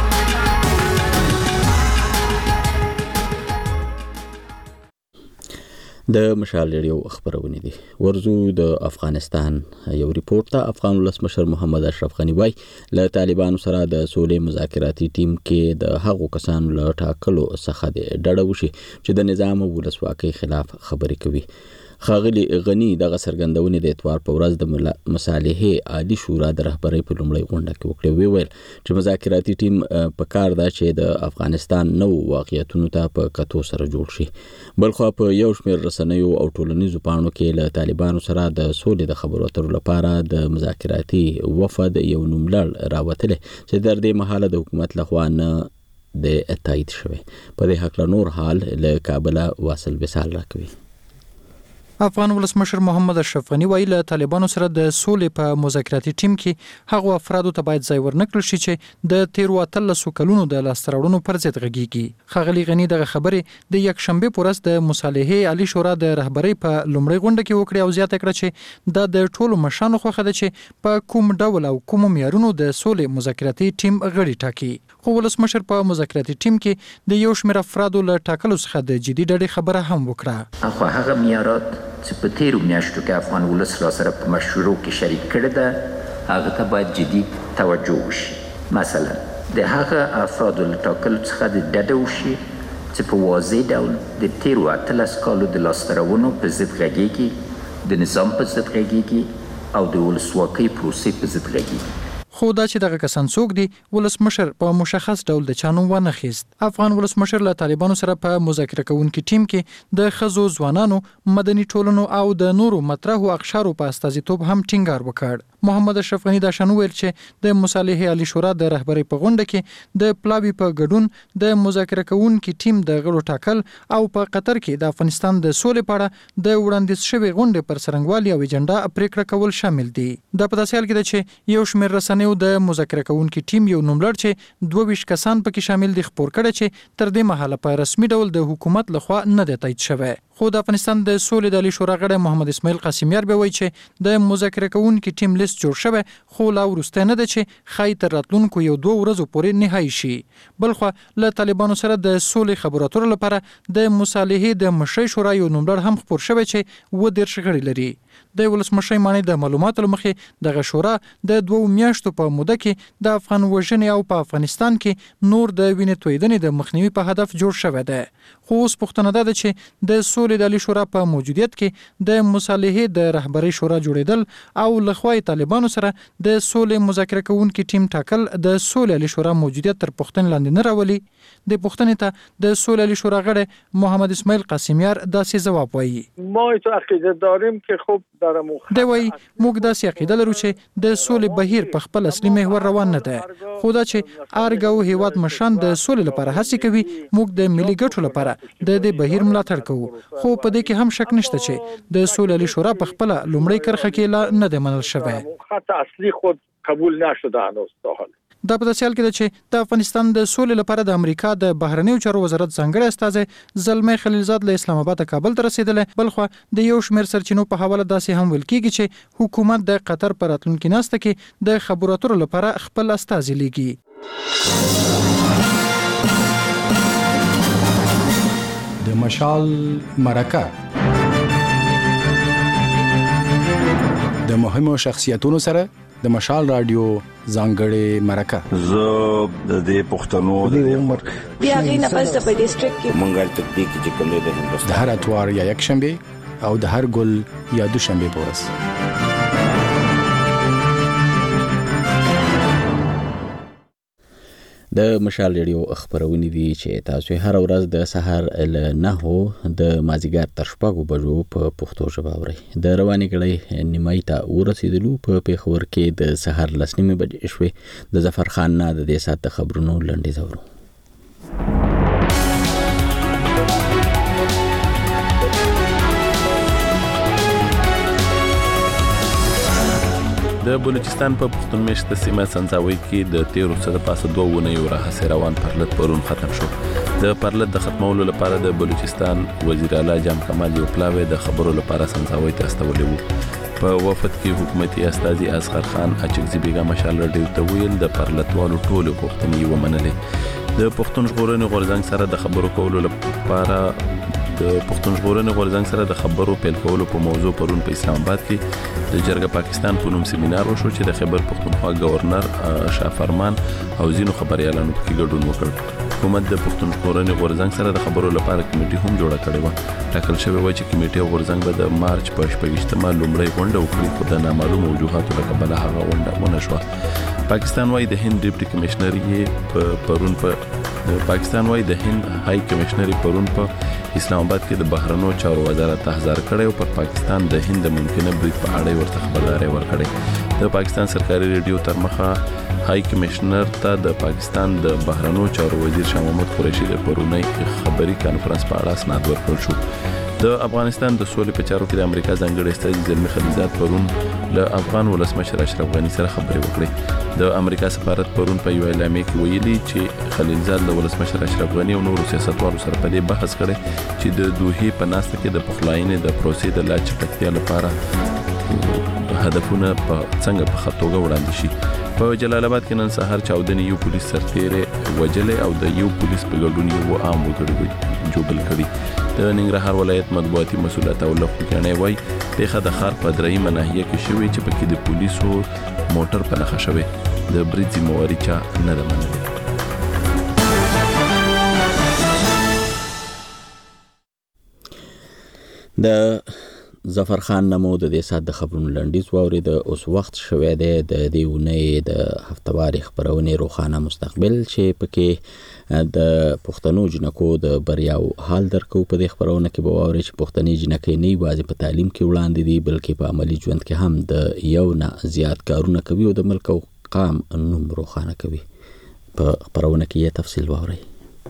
د مشال ریډیو خبرونه دي. ورزو د افغانستان یو ریپورت ته افغان ولسمشر محمد اشرف غنی وای له طالبانو سره د سولې مذاکراتي ټیم کې د هغو کسانو له ټاکلو څخه د ډډه وشي چې د نظام او ولسواکۍ خلاف خبرې کوي. ښاغلي غنی دغه څرګندونې د اتوار په ورځ د مصالحې عالی شورا د رهبرۍ په لومړۍ غونډه کې وکړې. ویل چې مذاکراتي ټیم په کار ده چې د افغانستان نو واقعیتونو ته په کتو سره جوړ شي. بلخو په یو شمېر رسنیو او ټولنیزو پاڼو کې له طالبانو سره د سولې د خبرو اترو لپاره د مذاکراتي وفد یو نوملړ راوتلی چې تر دې مهاله د حکومت لخوا نه د تایید شوی. په دې هکله نور حال له کابله واصل وصال راکوي. افغان ولسمشر محمد اشرف غنی وایي له طالبانو سره د سولې په مذاکراتي ټیم کې هغو افرادو ته باید ځای ورنکړل شي چې د تیرو اتلسو کلونو د لاسته راوړنو پر ضد غږیږي. ښاغلي غنی دغه خبرې د یکشنبه په ورځ د مصالحې عالی شورا د رهبرۍ په لومړۍ غونډه کې وکړې او زیاته کړه چې دا د ټولو مشرانو خوښه ده چې په کوم ډول او کوم معیارونو د سولې مذاکراتي ټیم غړي ټاکي. خو ولسمشر په مذاکراتي ټیم کې د یو شمېر افرادو له ټاکلو څخه د جدي ډډې خبره هم وکړه. اخو هغه معیارات چې په تیرو میاشتو کې افغان ولس را سره په مشورو کې شریک کړی ده هغه ته باید جدي توجه وشي. مثلا د هغه افرادو له ټاکلو څخه د ډډه وشي چې په واضح ډول د تیرو اتلس کالو د لاسته راوړنو په ضد غږیږي، د نظام په ضد غږیږي او د ولسواکۍ پروسې په ضد غږیږي. خو دا چې دغه کسان څوک دي ولسمشر په مشخص ډول د چانو ونه خیست. افغان ولسمشر له طالبانو سره په مذاکره کوونکي ټیم کې د ښځو، ځوانانو، مدني ټولنو او د نورو مطرحو اقشارو په استازیتوب هم ټینګار وکړ. محمد اشرف غنی دا شنو ویل چې د مصالحې عالی شورا د رهبرۍ په غونډه کې د پلاوی په ګډون د مذاکره کوونکي ټیم د غړو ټاکل او په قطر کې د افغانستان د سولې په اړه د وړاندیز شوی غونډې پر څرنګوالي او ایجنډا پریکړه کول شامل دي. دا په داسې حال کې ده چې یو شمېر رسنیو د مذاکره کوونکي ټیم یو نوملړ چې دوه ویشت کسان پکې شامل دي خپور کړي چې تر دې مهاله په رسمي ډول د حکومت لخوا نه دی تایید شوی. خو د افغانستان د سولې د عالی شورا غړی محمد اسماعیل قاسمیار به وایي چې د مذاکره کوونکي ټیم لیست جوړ شوی خو لا وروسته نه ده چې ښایي تر راتلونکو یو دوه ورځو پورې نهایي شي. بلخوا له طالبانو سره د سولې خبرو اترو لپاره د مصالحې د مشرۍ شورا یو نوملړ هم خپور شوی چې اووه دېرش غړي لري. د ولسمشر معنی د معلوماتو لمخې دغه شورا د دوه میاشتو په موده کې د افغان وژنې او په افغانستان کې نور د وینې تویدنې د مخنیوي په هدف جوړ شوی دی. خو اوس پوښتنه ده چې د سولې د عالی شورا په موجودیت کې د مصالحې د رهبرۍ شورا جوړیدل او له خوا طالبانو سره د سولې مذاکره کوونکي ټیم ټاکل د سولې عالی شورا موجودیت تر پوښتنې لاندې نه راولي. د پوښتنې ته د سولې عالی شورا غړی محمد اسماعیل قاسمیار داسې ځواب وایي. ما تو عقیده داریم که خب در مخ دی وایي موږ داسې عقیده لرو چې د سولې بهیر په خپل اصلي محور روان نه دی. خو دا چې ارګ او هیواد مشران د سولې لپاره هڅې کوي موږ د ملي ګټو لپاره د دې بهیر ملاتړ کوو. خو په دې کې هم شک نشته چې د سولې عالی شورا په خپل لومړی کرخه کې لا نه دی منل شوی. خط اصلي خود قبول نشده هنوز تا حال. دا په داسې حال کې ده چې د افغانستان د سولې لپاره د امریکا د بهرنیو چارو وزارت ځانګړی استازی زلمي خلیلزاد له اسلام آباد کابل ته رسیدلی. بلخو د یو شمېر سرچینو په حواله داسې هم ویل کېږي چې حکومت د قطر په راتلونکي ناسته کې د خبرو اترو لپاره خپل استازي لیږي. د مشال مرکه د مهمو شخصیتونو سره د مشال رادیو ځانګړې مرکه. زه د دې پښتنو د عمر بیا غي نه پس د ډیسټریکټ کې منګل تکتیک چې کوم دی د هندوستان د هر اتوار یا یک شنبه او د هر ګل یا دوشنبه پورس. د مشال ریډیو خبرونه دي چې تاسو هر ورځ د سحر ل نهو د مازیګر تر شپږو بجو په پښتو ژبه اورئ. د رواني غړي نیمای ته ورسېدلو په پیښور کې د سحر لسنیمه بجې شوې. د ظفر خان نه د دې سات خبرونو لنډیز اورو. د بلوچستان په پښتون مېشته سیمه سنځاوي کې د تیرو څخه پاسه دوه ونیو راهسې روان پرلط پرون ختم شو. د پرلط د ختمولو لپاره د بلوچستان وزیر اعلی جام کمال یو پلاوی د خبرو لپاره سنځاوي ته استولې وو. په وفد کې حکومتي استاذي اصغر خان اچکزي بیګا مشال رډیو ته ویل د پرلطوالو ټولو پښتني ومنلې. د پښتون ژغورنې غورځنګ سره د خبرو کولو لپاره د پښتون ژغورنې غورځنګ سره د خبرو پیل کولو په موضوع پرون په اسلام آباد کې د جرګه پاکستان په نوم سیمینار وشو چې د خیبر پښتونخوا گورنر شاه فرمان او ځینو خبريالانو پکې ګډون وکړ. حکومت د پښتون ژغورنې غورځنګ سره د خبرو لپاره کمیټه هم جوړه کړې و. ټاکل شوی و چې کمیټه او غورځنګ به د مارچ په شپږمه لومړی غونډه وکړي، خو د نامعلومو وجوهاتو له کبله هغه غونډه ونه شوه. پاکستان وايي د هند ډیپټي کمشنر یې په پرون په پاکستان وايي د هند هاي کمشنر پرون په اسلام آباد کې د بهرنیو چارو وزارت تحذير کړی او پر پاکستان د هند ممکنه برید په اړه ورته خبرداري ورکړې. د پاکستان سرکاري ریډیو تر مخه هاي کمشنر ته د پاکستان د بهرنیو چارو وزیر شاه محمود قریشي د پرونی خبري کانفرنس په اړه اسناد ورکړل شو. د افغانستان د سولې په چارو کې د امریکا ځانګړي استازي زلمي خلیزات پرون له افغان ولسمشر اشرف غني سره خبرې وکړې. د امریکا سفارت پرون په یو اعلامیه کې ویلي چې خلیزات له ولسمشر اشرف غني او نورو سیاستوالو سره په دې بحث کړی چې د دوحې په ناسته کې د پخلاینې د پروسې د لا چټکتیا لپاره هدفونه په څنګه په خطوګه وړاندې شي. په جلال آباد کې نن سهار چاودنې یو پولیس سرتیری وجلې او د یو پولیس په ګډون یو عام وګړي جوړل کړي. د ننګرهار ولایت مطبوعاتي مسؤل عطاالله خوکیانی وایي پیښه د ښار په درېیمه ناحیه کې شوې چې پکې د پولیسو موټر په نښه شوې. د برید ذمهواري چا نه ده منلې. د ظفر خان نمو د دې سات د خبرونو لنډیز واوري. د اوس وخت شوې ده د دې ونې د هفتواري خبرونه روخانه مستقبل چې پکې د پښتنو جنکو د بریاو حال درکو. په دې خبرونه کې به واوري چې پښتني جنکې نه یوازې په تعلیم کې وړاندې دي بلکې په عملی ژوند کې هم د یو نه زیات کارونه کوي او د ملک او قام نوم روخانه کوي. په خبرونه کې یې تفصیل واوري.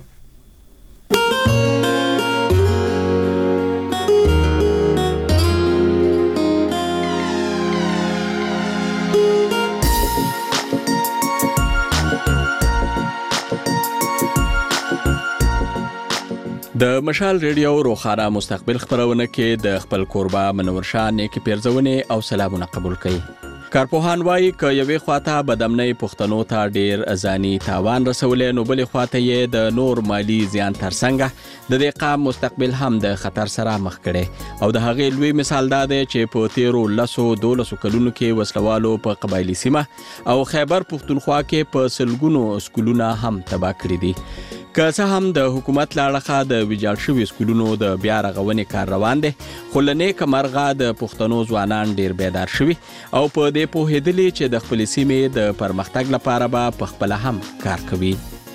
د مشال ریډیو روخانه مستقبل خبرونه کې د خپل کوربه منور شاه نیکی پیرزونه او سلامونه قبول کړي. کارپوهان وایي ک یوې خواته بدامنۍ پښتنو ته ډیر ځاني تاوان رسولې نو بلې خواته یې د نور مالی زیان ترڅنګ د دې قام مستقبل هم د خطر سره مخ کړي او د هغې لوی مثال دا دی چې په تیرو لسو دولسو کلونو کې وسلوالو په قبایلی سیمه او خیبر پښتونخوا کې په سلګونو سکولونه هم تباه کړي دي. که څه هم د حکومت لاړخه د ویجاړ شوي سکولونو د بیا رغونې کار روان دی، خو له نیکه مرغه د پښتنو ځوانان ډیر بیدار شوي او په دې پوهېدلي چې د خپلې سیمې د پرمختګ لپاره به په خپله هم کار کوي.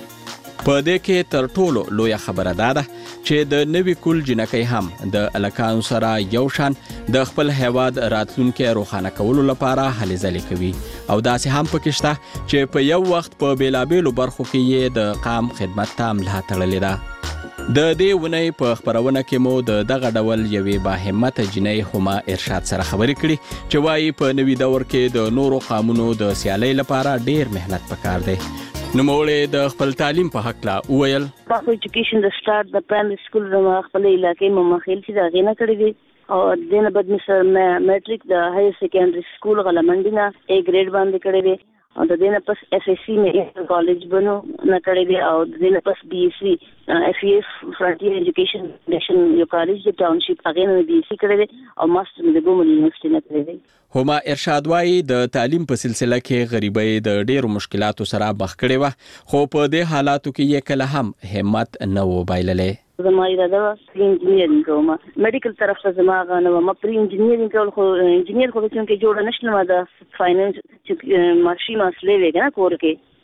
په دې کې تر ټولو لویه خبره دا ده چې د نوي کول جنکۍ هم د الکانو سره یو شان د خپل هیواد راتلونکي روښانه کولو لپاره هلې ځلې کوي او داسې هم پکې شته چې په یو وخت په بیلابیلو برخو کې یې د قام خدمت ته ملا تړلې ده. د دې ونې په خبرونه کې مو د دغه ډول یوې باهمته جنۍ هما ارشاد سره خبرې کړي چې وایي په نوي دور کې د نورو قامونو د سیالۍ لپاره ډیر مهنت پکار دی. نوموړې د خپل تعلیم په حق لا وویل تاسو ایجوکیشن د سٹارټ د پرایمري سکول د خپل علاقې ممخیل چې دا غینه کړی دی او دنه بعد مثلا میټریک د هایر سیکنډري سکول غلمنډینا ا ګریډ باندې کړی دی او د دینه پس اف اس سی مې کالج بنو نه کړی دی او د دینه پس بي اس سی اف ای اف فرنټیر ایجوکیشن نشن یو کالج د ټاونشپ هغه نه بي اس سی کړی دی او ماستر د ګومل یونیورسيټي نه کړی دی. هما ارشاد وايي د تعلیم په سلسله کې غریبۍ د ډېرو مشکلاتو سره مخ کړې وه خو په دې حالاتو کې یې کله هم همت نه و بایللې. زما اراده وه پری انجینیرینګ کوم، میډیکل طرف ته زما هغه نه وه. ما پری انجینیرینګ کول خو انجینیر خو چونکې جوړه نشلم د فاینانس چې ماشي مسلې وې که نه کور کې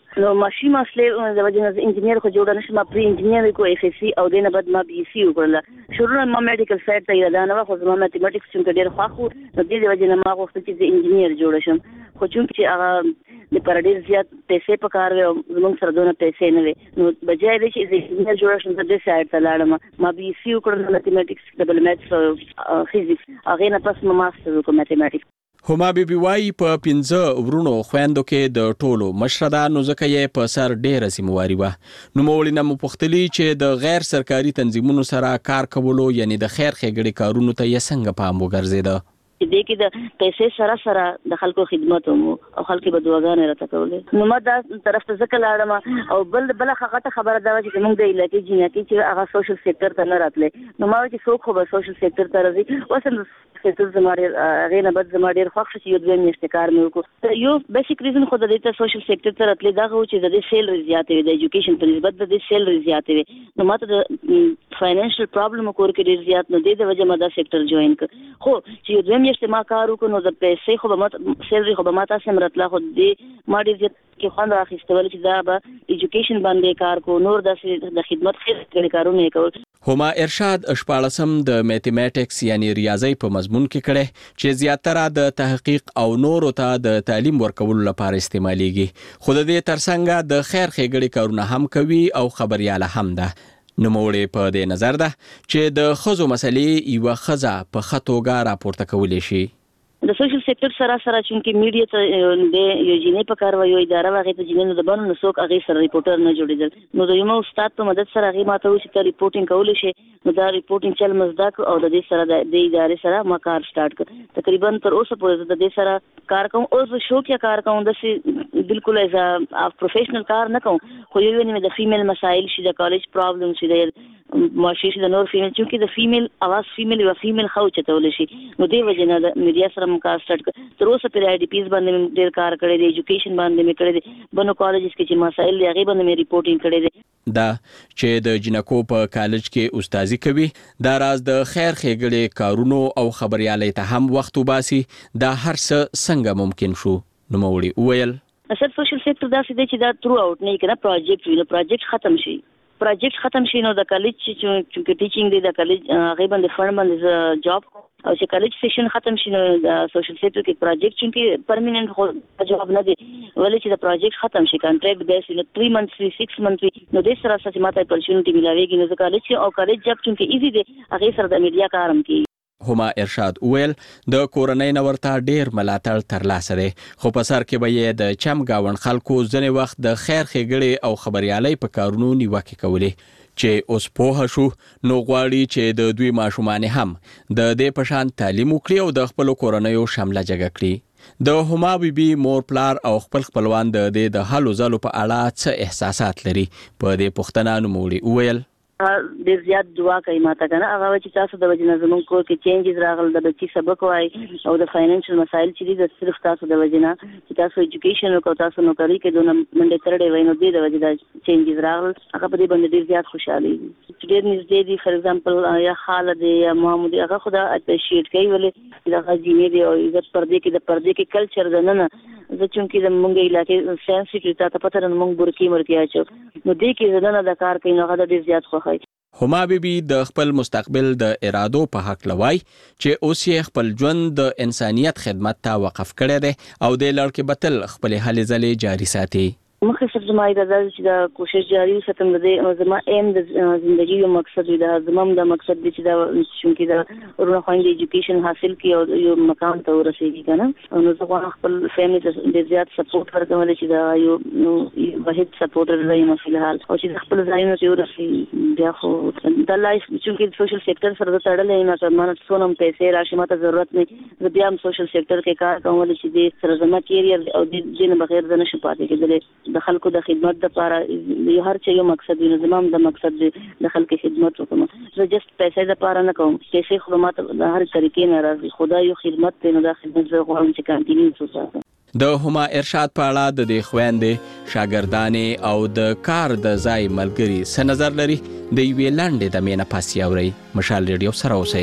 نو ماشي مسله د وجه نه انجینیر خو جوړ نشم پری انجینیر کو اف اس سی او دینه بعد ما بي سي وکړل شروع ما میډیکل سایډ ته یادانه خو زما ماتیمټکس څنګه ډیر خو نو د دې وجه نه ما غوښتل چې انجینیر جوړ شم خو چې هغه د پرډیر زیات پیسې پکار وي زموږ سره دونه پیسې نه وي نو بجای دې چې انجینیر جوړ شم د دې سایډ ته لاړم ما بي سي وکړل ماتیمټکس ډبل میثس او فزیکس هغه نه پس ما ماستر وکړم ماتیمټکس. هما بیبي وايي په پنځه ورونو خويندو کې د ټولو مشره ده نو ځکه یې په سر ډېره ذمہواري وه. نو موړي نه مو پوښتلي چې د غیر سرکاري تنظیمونو سره کار کولو یعنی د خیر ښېګړې کارونو ته یې څنګه پام وګرځېده. دې کې د پیسې سره سره د خلکو خدمت او خلکو به دعاګانې راته کولې نو ما دا طرف ته ځکه لاړم او بل بل هغه خبره دا چې موږ د علاقې جنیاتي چې هغه سوشل سېکټر ته نه راتلې نو ما چې څوک خو به سوشل سېکټر ته راځي اوس هم سېکټر زموږ هغه نه بد زموږ ډېر خوښ شي یو دوه میاشتې کار مې وکړو یو بیسیک ریزن خو د دې ته سوشل سېکټر ته راتلې دا غو چې د دې سیلري زیاتې وي د ایجوکیشن په نسبت د دې سیلري زیاتې وي نو ماته د فاینانشل پرابلم کور کې ډېر زیات نو د دې وجه ما دا سېکټر جوائن کړ خو چې یو دوه میاشتې ما کار وکړ نو د پیسې خو به ماته سیلري خو به ماته سم راتله خو دې ما ډېر زیات کې خوند راخیستل چې دا به ایجوکیشن باندې کار کو نور د خدمت خیر کارونه کول. هما ارشاد اشپاړسم د میتھمیټکس یعنی ریاضي په مضمون کې کړي چې زیاتره د تحقیق او نورو ته د تعلیم ورکولو لپاره استعماليږي خو د دې ترڅنګ د خیر ښېګړې کارونه هم کوي او خبرياله هم ده. نوموړي په دې نظر ده چې د خزو مسلې یو خزه په خطوګه راپورته کولی شي. د سوشل سېکټر سره سره چې میډیا ته د یو جنې په کار وایي اداره واغې ته جنې د بانو نسوک هغه سره ریپورټر نه جوړیدل نو د یو استاد په مدد سره هغه ماته وشي ته ریپورټینګ کول شي نو دا ریپورټینګ چل مزدک او د دې سره د ادارې سره ما کار سٹارټ کړ تقریبا تر اوسه پورې د دې سره کار کوم او زه شوقیا کار کوم د سي بالکل ایز ا پروفیشنل کار نه کوم خو یو نه د فیمیل مسائل شي د کالج پرابلم شي د ماشي شي د نور فیمیل چې د فیمیل اواز فیمیل او فیمیل خو چتول شي نو دې وجه نه د میډیا سره کار سٹارټ کړ تر اوسه پر آی ډی پیز باندې ډېر کار کړی دی ایجوکیشن باندې مې کړی دی بنو کالجز کې چې مسائل دی هغه باندې مې ریپورټینګ کړی دی. دا چې د جنکو په کالج کې استادي کوي دا راز د خیر ښېګړې کارونو او خبريالۍ ته هم وخت وباسي دا هر څه څنګه ممکن شو. نو موړي وویل اصل سوشل سېکټر دا څه دی چې دا تھرو اوټ نه کړه پروجیکټ وی نو پروجیکټ ختم شي پروجیکټ ختم شي نو د کالج چې ټیچینګ دی د کالج هغه باندې فند باندې جاب او چې کالج سیشن ختم شي نو د سوشل سېکټر کې پروجیکټ چې پرمننت خو جواب نه دی ولې چې د پروجیکټ ختم شي کانټریکټ بیس نو تھری منثس وی سکس منث وی نو د سره سره ماته اپورچونټی ملاويږي نو کالج او کالج جاب چې ایزی دی هغه سره د میډیا کارم کوي. هما ارشاد ویل د کورنۍ نورته ډیر ملاتړ ترلاسه دی خو په سر کې به یې د چم گاون خلکو ځنې وخت د خیر ښېګړې او خبريالۍ په کارونو نیوکې کولې چې اوس پوه شو نو غواړي چې د دوی ماشومان هم د دې په شان تعلیم وکړي او د خپل کورنۍ شامله جګه کړي. د هما بیبي مور پلار او خپل خپلوان د دې د حلو زلو په اړه څه احساسات لري په دې پوښتنه نوموړي وویل ډېر زیات دعا کوي ماته کنه هغه چې تاسو د وجه نه زموږ کور کې چینجز راغل د بچي سبق وای او د فاینانشل مسایل چې دي د صرف تاسو د وجه نه چې تاسو ایجوکیشن او تاسو نوکری کې دونه منډه ترډې وای نو دې د وجه د چینجز راغل هغه په دې باندې ډېر زیات خوشاله دي ډېر نږدې دي فار ایگزامپل یا خالد یا محمود هغه خدا اپریشیټ کوي ولې دا غږی دی او عزت پردې کې د پردې کې کلچر د نه زه چونکی د مونږ علاقې سنسټیټ تا ته پته نه مونږ برکی مرکی اچو نو دې کې زدانه د کار کوي نو هغه ډېر زیات خوښي. هما بیبي د خپل مستقبل د ارادو په حق لوي چې اوس یې خپل ژوند د انسانيت خدمت ته وقف کړی دی او د لړکې بتل خپل هلې ځلې جاري ساتي. مخکې صرف زما اراده چې دا کوشش جاری وساتم د زما ایم د ژوندۍ یو مقصد دی دا زموږ د مقصد دی چې دا چې دا ورونه خويندې ایجوکیشن حاصل کړي او یو مقام ته ورسېږي کنه نو زه غواړم خپل فیملی ته ډېر زیات سپورټ ورکوم چې دا یو نو واحد سپورټر دی نو فلحال او چې خپل ځایونه ته ورسېږي بیا خو د لایف چې سوشل سېکټر سره تړلې نه چې مانه څونم پیسې راشي ماته ضرورت نه زه بیا هم سوشل سېکټر کې کار کوم چې دې سره زما کیریئر او دې نه بغیر د نشه پاتې کېدل د خلکو د خدمت لپاره یو هر څه یو مقصد وي زمام د مقصد د خلکو خدمت وکم زه جست پیسې لپاره نه کوم پیسې خو ماته د هر طریقې نه راځي خدای یو خدمت ته نه د خدمت زه غواړم چې کانټینیو وساتم. د هما ارشاد په اړه د دې خويندې شاګردانې او د کار د ځای ملګری څه نظر لري د یوې لاندې د مینه پاسي اوري مشال ریډیو سره اوسئ.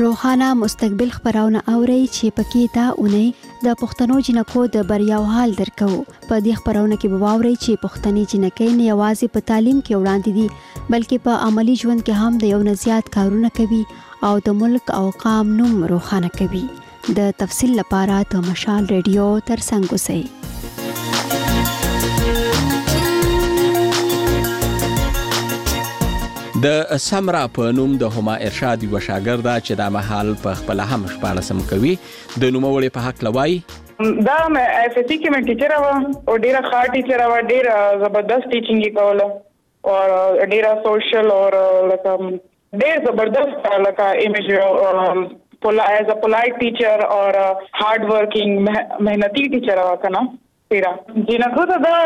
روخانه مستقبل خبرونه اوري چې پکې دا اونۍ د پښتنو جنکو د بریاو حال درکو. په دې خبرونه کې به واوري چې پښتني جنکې نه یوازې په تعلیم کې وړاندې دي بلکې په عملی ژوند کې هم د یو نه زیات کارونه کوي او د ملک او قام نوم روښانه کوي. د تفصیل لپاره د مشال ریډیو ترڅنګ اوسئ. د سمرا په نوم د هما ارشاد یو شاګرد چې د محل په خپل هم شپارسم کوي د نوموړي په حق لوي. دا مې اف اس سی کې مې ټیچر و او ډیره ښه ټیچر و, ډیره زبردست ټیچینګ یې کوله او ډیره سوشل او لکه ډیر زبردست لکه ایمیج پولا ایز ا پولایټ ټیچر اور هارد ورکینګ مهنتی ټیچر و کنه تیرا جنکو ته دا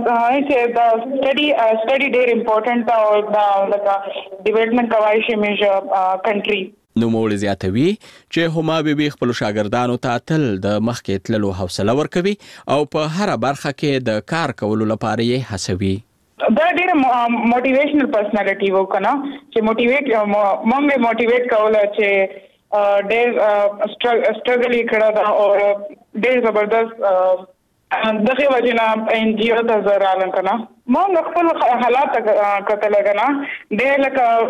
چې دا سټڈی سټڈی ډیر امپورټنٹ او دا لکه ډیولپمنٹ کوي شي میج کنټری. نو مول زیاتوي چې هما بیبي خپل شاګردانو ته تل د مخکې تللو حوصله ورکوي او په هر برخه کې د کار کولو لپاره یې هڅوي. دا ډیر موټیویشنل پرسنالټي وو کنه چې موټیویټ مونږه موټیویټ کوله چې ډیر سټرګل یې کړه دا او ډیر زبردست دغه وجنا ان جی او ته زرالن کنه مونږ خپل حالات کتل کنه ډېر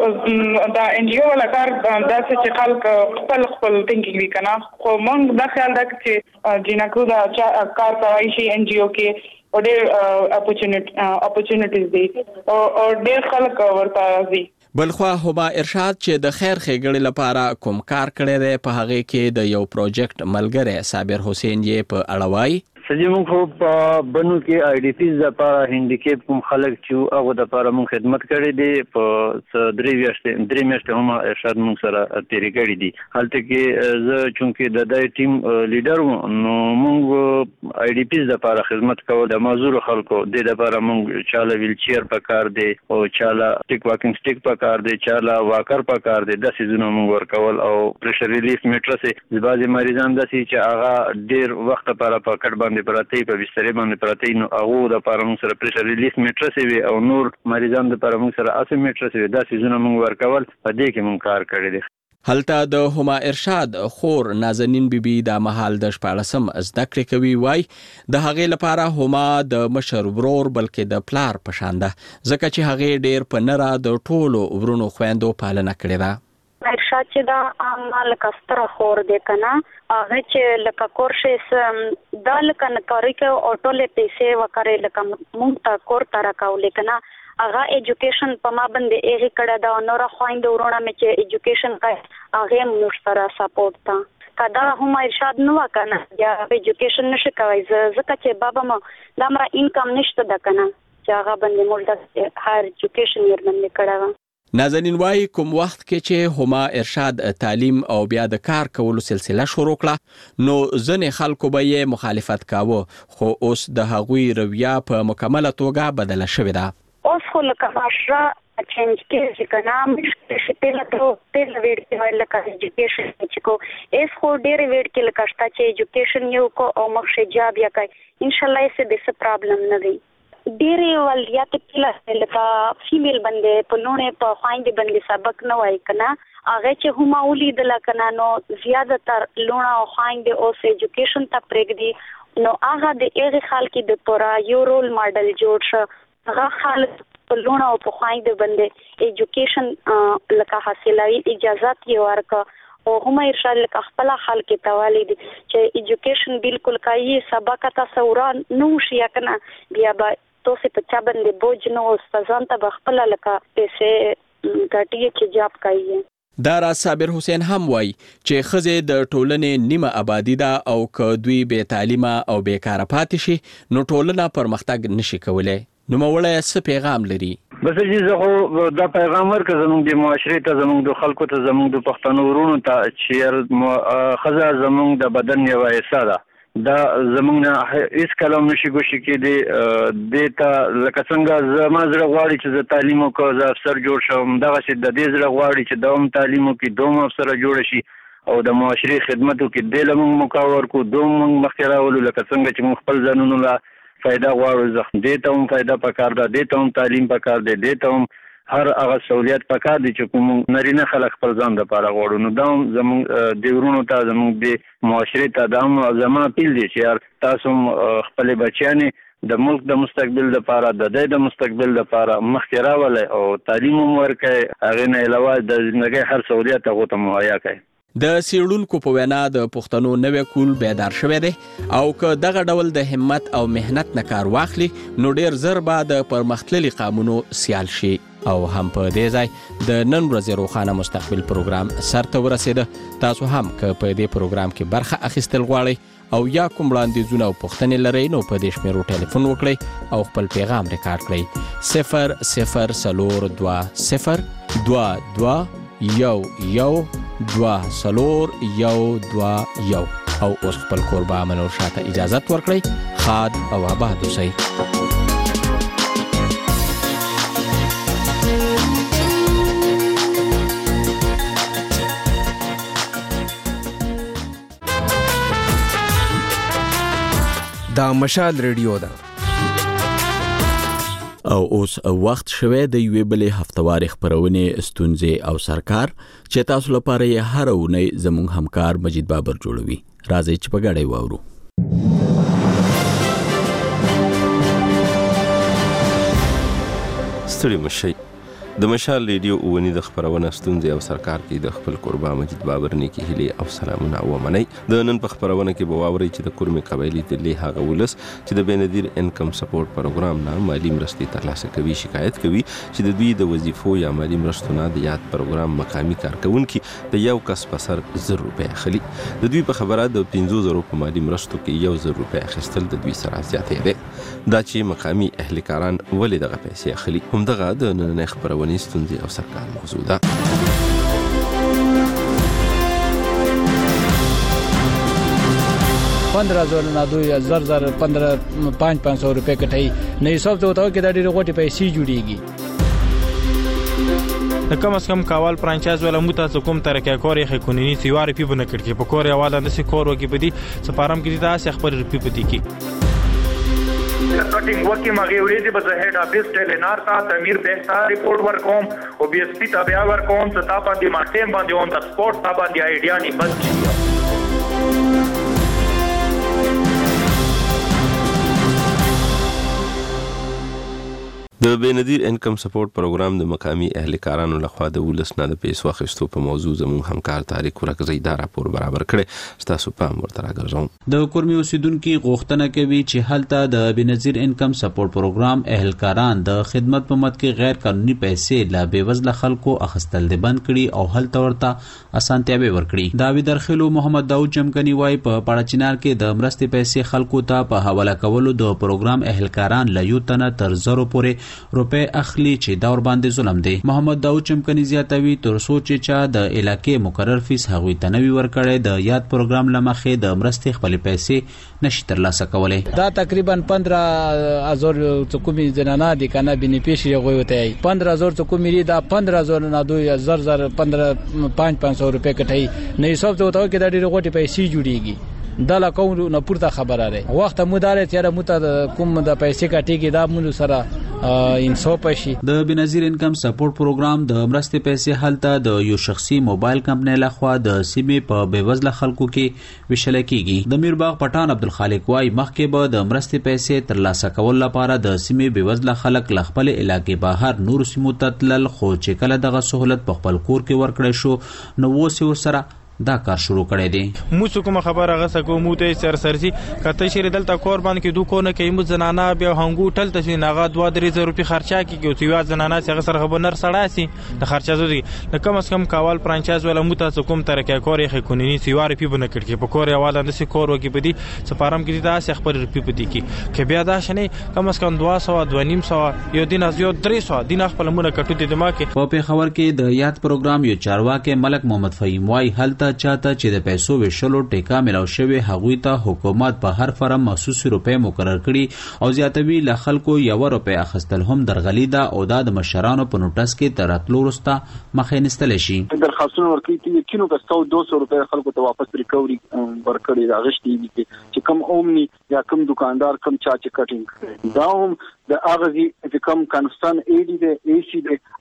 لکه دا ان جی او ولا کار داسې چې خلک خپل خپل ثینکینګ وی کنه خو مونږ دا خیال ده چې جنکو دا کار کوي شي ان جی او کې او ډېر اپورچونټیز دي او ډېر خلک ورته دي. بلخوا هما ارشاد چې د خیر ښېګړې لپاره کوم کار کړی دی په هغې کې د یو پروجیکټ ملګری صابر حسین یې په اړه وایي. سجی مونږ خو په بنو کې آی ډي پیز لپاره هینډیکیپ کوم خلک چې هغه د لپاره مونږ خدمت کړی دی په درې میاشتې درې میاشتې هم ارشاد مونږ سره تیرې کړې دي. هلته کې زه چونکې د دای ټیم لیډر وم نو مونږ آی ډي پیز لپاره خدمت کول د معذور خلکو د لپاره مونږ چاله ویل چیر په کار دی او چاله ټیک واکینګ سټیک په کار دی چاله واکر په کار دی د سيزونو مونږ ورکول او پرشر ریلیف میټرس زبازي مریضان د سي چې هغه ډیر وخت لپاره په کټ باندې پراته په بسترې باندې پراته نو هغه د لپاره موږ سره پرشر ریلیف میټرس وي او نور مریضان د لپاره موږ سره اسې میټرس وي دا سيزونه موږ ورکول په دې کې موږ کار کړی دی. هلته د هما ارشاد خور نازنین بیبي د محل د شپاړسم زده کړې کوي وای د هغې لپاره هما د مشر ورور بلکې د پلار په شان ده ځکه چې هغې ډیر په نره د ټولو ورونو خويندو پالنه کړې ده. ارشاد چې دا عمل کستره خور دی کنه هغه چې لکه کورشس دا لکه نکاري کې او ټولې پیسې وکړي لکه مونږ ته کور ته راکولې کنه هغه ایجوکیشن په ما باندې ایغه کړه دا نور خويند ورونه مې چې ایجوکیشن کوي هغه موږ سره سپورټ تا کدا هم ارشاد نو کنه یا ایجوکیشن نشه کوي ځکه چې بابا ما دا مر انکم نشته دا کنه چې هغه باندې موږ د هایر ایجوکیشن یې باندې کړه. نازنین وای کوم وخت کې چې هما ارشاد تعلیم او بیا د کار کولو سلسله شروع کړه نو ځنې خلکو به یې مخالفت کاوه خو اوس د هغوی رویه په مکمله توګه بدله شوې ده. اوس خو لکه معاشره چینج کېږي کنه مشکل پیله ته پیله ویډ کې لکه ایجوکیشن چې کو اس خو ډېر ویډ کې لکه شته چې ایجوکیشن یو کو او مخشه جاب یا کوي ان شاء الله یې به څه پرابلم نه وي. ډېرې ولیات پیله لکه فیمیل باندې په نوڼې په خویندې باندې سبق نه وای کنه هغه چې هم ولیدل کنه نو زیاده تر لونه او خویندې اوس ایجوکیشن ته پرېږدي نو هغه د هغه خلک د پورا یو رول ماډل جوړ شو هغه خلک په لونه او په خویندې باندې ایجوکیشن لکه حاصلوي اجازه یې ورکړه او هم ارشاد لکه خپل خلک ته والي چې ایجوکیشن بالکل کوي سبق تاسو وران نو شي کنه بیا به توسه په چا باندې بوج نو استادان ته خپل لکه پیسې ګټي چې جاب کوي. دارا صابر حسین هم وای چې خزه د ټولنې نیمه آبادی ده او که دوی به تعلیمه او بیکاره پاتې شي نو ټولنه پرمختګ نشي کولای. نو موړی څه پیغام لري؟ بس چې زه خو دا پیغام ورکړم زموږ د معاشرې ته زموږ د خلکو ته زموږ د پښتنو ورونو ته چې خزه زموږ د بدن یو حصہ ده دا زموږ نه هیڅ کلام نشي ګوشي کې دی د ته لکه څنګه زما زړه غواړي چې زه تعلیم وکړم زه افسر جوړ شم دغه چې د دې زړه غواړي چې دوم تعلیم وکړي دوم افسر جوړ شي او د معاشري خدمت وکړي د لمون مکاور کو دوم مخکې راولو لکه څنګه چې موږ خپل ځانونو لا فائدہ غواړو زه دې ته هم فائدہ پکار ده دې ته هم تعلیم پکار ده دې ته هم هر هغه سہولیت پکار دي چې کوم نارینه خلک خپل ځان لپاره غواړي نو دا زموږ د ورونو ته زموږ د معاشرې ته دا هم زما اپیل دی چې یار تاسو خپل بچیانې د ملک د مستقبل لپاره د دې د مستقبل لپاره مخکې راولي او تعلیم ورکړي هغه نه علاوه د ژوندۍ هر سہولیت هغه ته مهیا کړي د سیړونکو په وینا د پښتنو نوې کول بیدار شوه دی او که دغه ډول د همت او مهنت نه کار واخلي نو ډیر زر به د پرمختللي قانونو سیال شي او هم په دې ځای د نن ورځې روښانه مستقبل پروګرام سرته ورسېده تاسو هم که په دې پروګرام کې برخه اخیستل غواړئ او یا کوم وړاندیزونه او پوښتنې لرئ نو په دې شمیرو ټلیفون وکړئ او خپل پیغام ریکارډ کړئ صفر صفر څلور دوه صفر دوه دوه یو یو دوه څلور یو دوه یو او اوس خپل کوربه منور شاته اجازت ورکړئ خاد او آباد اوسئ. دا مشال ریډیو ده او اوس وخت شوه د یوې بلې هفتواري خبرونه ستونزې او سرکار چې تاسو لپاره یې هر اونۍ زموږ همکار مجید بابر جوړوي. راځي چې په ګډه واورو. ستړي مشي د مشال ریډیو اونۍ د خبرونه ستونزې او سرکار کې د خپل قربا مجید بابر نیکی هلي او سلامونه او منی د نن په خبرونه کې به واوري چې د کورمې قبایلی د له هغه ولس چې د بنظیر انکم سپورټ پروګرام نه مالی مرستې ترلاسه کوي شکایت کوي چې د دوی د وظیفو یا مالی مرستو نه د یاد پروګرام مقامی کارکونکو د یو کس په سر زر روپۍ اخلي. د دوی په خبره د پنځه زره په مالی مرستو کې یو زر روپۍ اخیستل د دوی سره زیاتې ده دا چې مقامی اهلکاران ولې دغه پیسې اخلي. همدغه د نن خبرونه ستونزې او سرکار موضوع ده. पंद्रह सौ ना दो हजार हजार पंद्रह पाँच पाँच सौ रुपए कटाई नहीं सब तो होता कि दाड़ी रोटी पैसे जुड़ेगी. کم از کم کاوال فرانچایز ولا مو تاسو کوم ترکه کوري خې کونی سیوار پی بنه کړ کې په کور یواله د سې کور وکي بدی سپارم کې دا خبر پی پتی کې کټینګ وکي ماغي ورېدي به هډ افیس ټلنار تا تمیر بهتا ریپورت ورکوم او بي اس پی ته بیا ورکوم څه تا باندې ماټیم باندې اون د سپورت تا باندې ایډیا نه بس. د بنظیر انکم سپورټ پروګرام د مقامی اهلکارانو لخوا د ولس نه د پیسو اخیستو په موضوع زموږ همکار طارق ورکزی دا راپور برابر کړي. تاسو پام ورته راګرځوم. د کورمي اوسیدونکو غوښتنه کوي چې هلته د بنظیر انکم سپورټ پروګرام اهلکاران د خدمت په مد کې غیر قانوني پیسې لا بیوزله خلکو اخیستل د بند کړي او هلته ورته اسانتیاوي ورکړي. داوی درخلو محمد داوود چمکني وای په پاړچینار کې د مرستې پیسې خلکو ته په حواله کولو د پروګرام اهلکاران لا یو تنه تر زرو پورې روپے اخلي چې دا ور باندې ظلم دی. محمد داوود چمکني زیاتوي تر سوچ چا د علاقې مقرر فیس هغوی ته نوي ورکړي د یاد پروګرام لمخې د مرستې خپل پیسې نشي ترلاسه کولای. دا تقریبا پندرہ هزار کومي زنانه دي کنه بینیفیشری غوي وته پندرہ هزار کومي دا پندرہ هزار نه دو هزار هزار پندرہ پانچ پانچ سو روپے کټای نه حساب ته وته کې دا ډېر غوټي پیسې جوړيږي. دا لا کوم نه پورته خبره ده وخت موداله تیار مت کوم د پیسې کټیږي دا مونږ سره انصاف شي. د بنظیر انکم سپورټ پروګرام د مرستې پیسې حالته د یو شخصي موبایل کمپنۍ لخوا د سیمې په بیوزله خلکو کې وشل کیږي. د میرباغ پټان عبدالخالق وای مخکې به د مرستې پیسې ترلاسه کول لپاره د سیمې بیوزله خلک ل خپل علاقې بهر نور سیمو ته تلل خو چې کله دغه سہولت په خپل کور کې ورکړی شو نو وس ورسره دا کار شروع کړی دی. مو څه کوم خبره غسه کوم ته سر سرسي کته شری دلته کور باندې کې دوه کو نه کوي مو زنانه بیا هنګو ټل ته ناغه دوه درې زره روپی خرچا کیږي او تیوا زنانه څنګه سره خبر سړاسي د خرچا زوږي د کم از کم کاوال فرانچایز ولا مو تاسو کوم ترکه کور یې کونی سیوار پی بنه کړ کې په کور یواله د سې کور وکي بدی سپارم کې دا خبر پی پتی کې کې بیا دا شنه کم از کم دوه سو دوه نیم سو یو دین از یو درې سو دین خپل مونږ کټو دي دما کې. په خبر کې د یاد پروګرام یو چارواکي ملک محمد فهیم وای هلته چاته چې د پیسو وشلو ټیکا ملاو شوی هغوی ته حکومت په هر فرم مخصوص روپے مقرر کړي او زیاتوي ل خلکو یو روپے اخستل هم درغلی ده او د مشرانو په نوټس کې تراتلو رستا مخې نستل شي. درخواستونه ورکړي چې کینو کستو دو سو روپے خلکو ته واپس ریکوري ورکړي راغشتي دي چې کم اومني یا کم دکاندار کم چا چې کټینګ دا هم د اغازي چې کم کانستان ایډي د ایسی د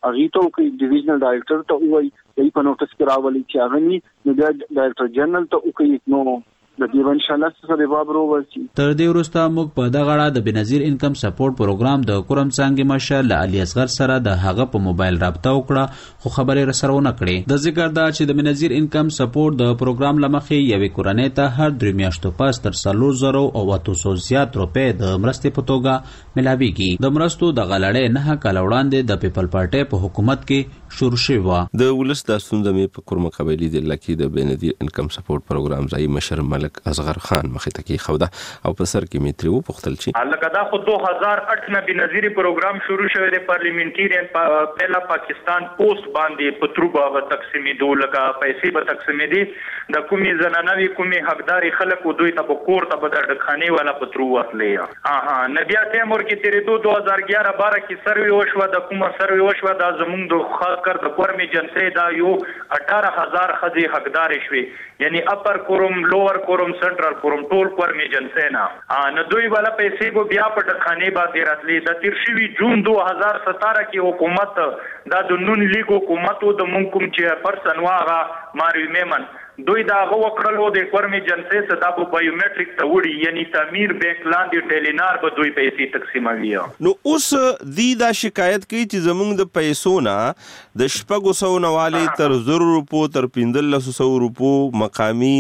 هغه ته کوي ډیویژنل ډایریکټر ته وایي چې په نوټس کې راولي چې هغه ني نو د ډایریکټر جنرال ته کوي نو د دې ان شاء الله سره باب وروسي. تر دې وروسته موږ په دغه اړه د بنظیر انکم سپورټ پروګرام د کورم څنګه مشر علي اصغر سره د هغه په موبایل رابطه وکړه خو خبرې رسرونه کړې. د ذکر دا چې د بنظیر انکم سپورټ د پروګرام لمخې یوې کورنۍ ته هر درې میاشتو پس تر څلور زره او اته سوه زیات روپۍ د مرستې په توګه ملاويږي. د مرستو د غلړې نه کال وړاندې د پیپل پارټي په حکومت کې شروع شوی و. د ولس د ستونزې مې په کورم قبایلی د لکې د بنظیر انکم سپورټ پروګرام ځای مشر ملک اصغر خان مخې ته کې خوده او په سر کې میتري و پختل چی لکه دا خو دو هزار آٹھ نه بنظیر پروګرام شروع شوی د پارلیمنټریان پهلا پاکستان پوسټ باندې پتروبا و تقسیمې دوه لکه پیسې به تقسیمې دي د کومي زنانوي کومي حقداري خلک دوی ته په کور ته به د خاني والا پترو ورلې ها ها نبي تیمور کې تیرې دو هزار گیارہ بارہ کې سروي وشو د کومه سروي وشو د زمونږ د خاص کر د کورمي جنسي دا یو اٹھارہ هزار خدي حقدار شوي یعنی اپر کوروم لوور کوروم سنټرال کوروم ټول کورمي جنسي نه نو دوی والا پیسې کو بیا په خاني باندې راتلې د تیرشوي جون دو هزار ستارہ کې حکومت دا د نون لیګ حکومت د مونږ کوم چې پرسن واغه ماروي میمن دوی دا غو کړلو د کورمي جنسي څخه د بایومټریک ته وړي یعنی تعمیر بینک لاندې ټیلینار به دوی پیسې تقسیموي. نو اوس دی دا شکایت کوي چې زمونږ د پیسو نه د شپږ سوه نواله تر زر روپو تر پنځلس سوه روپو مقامی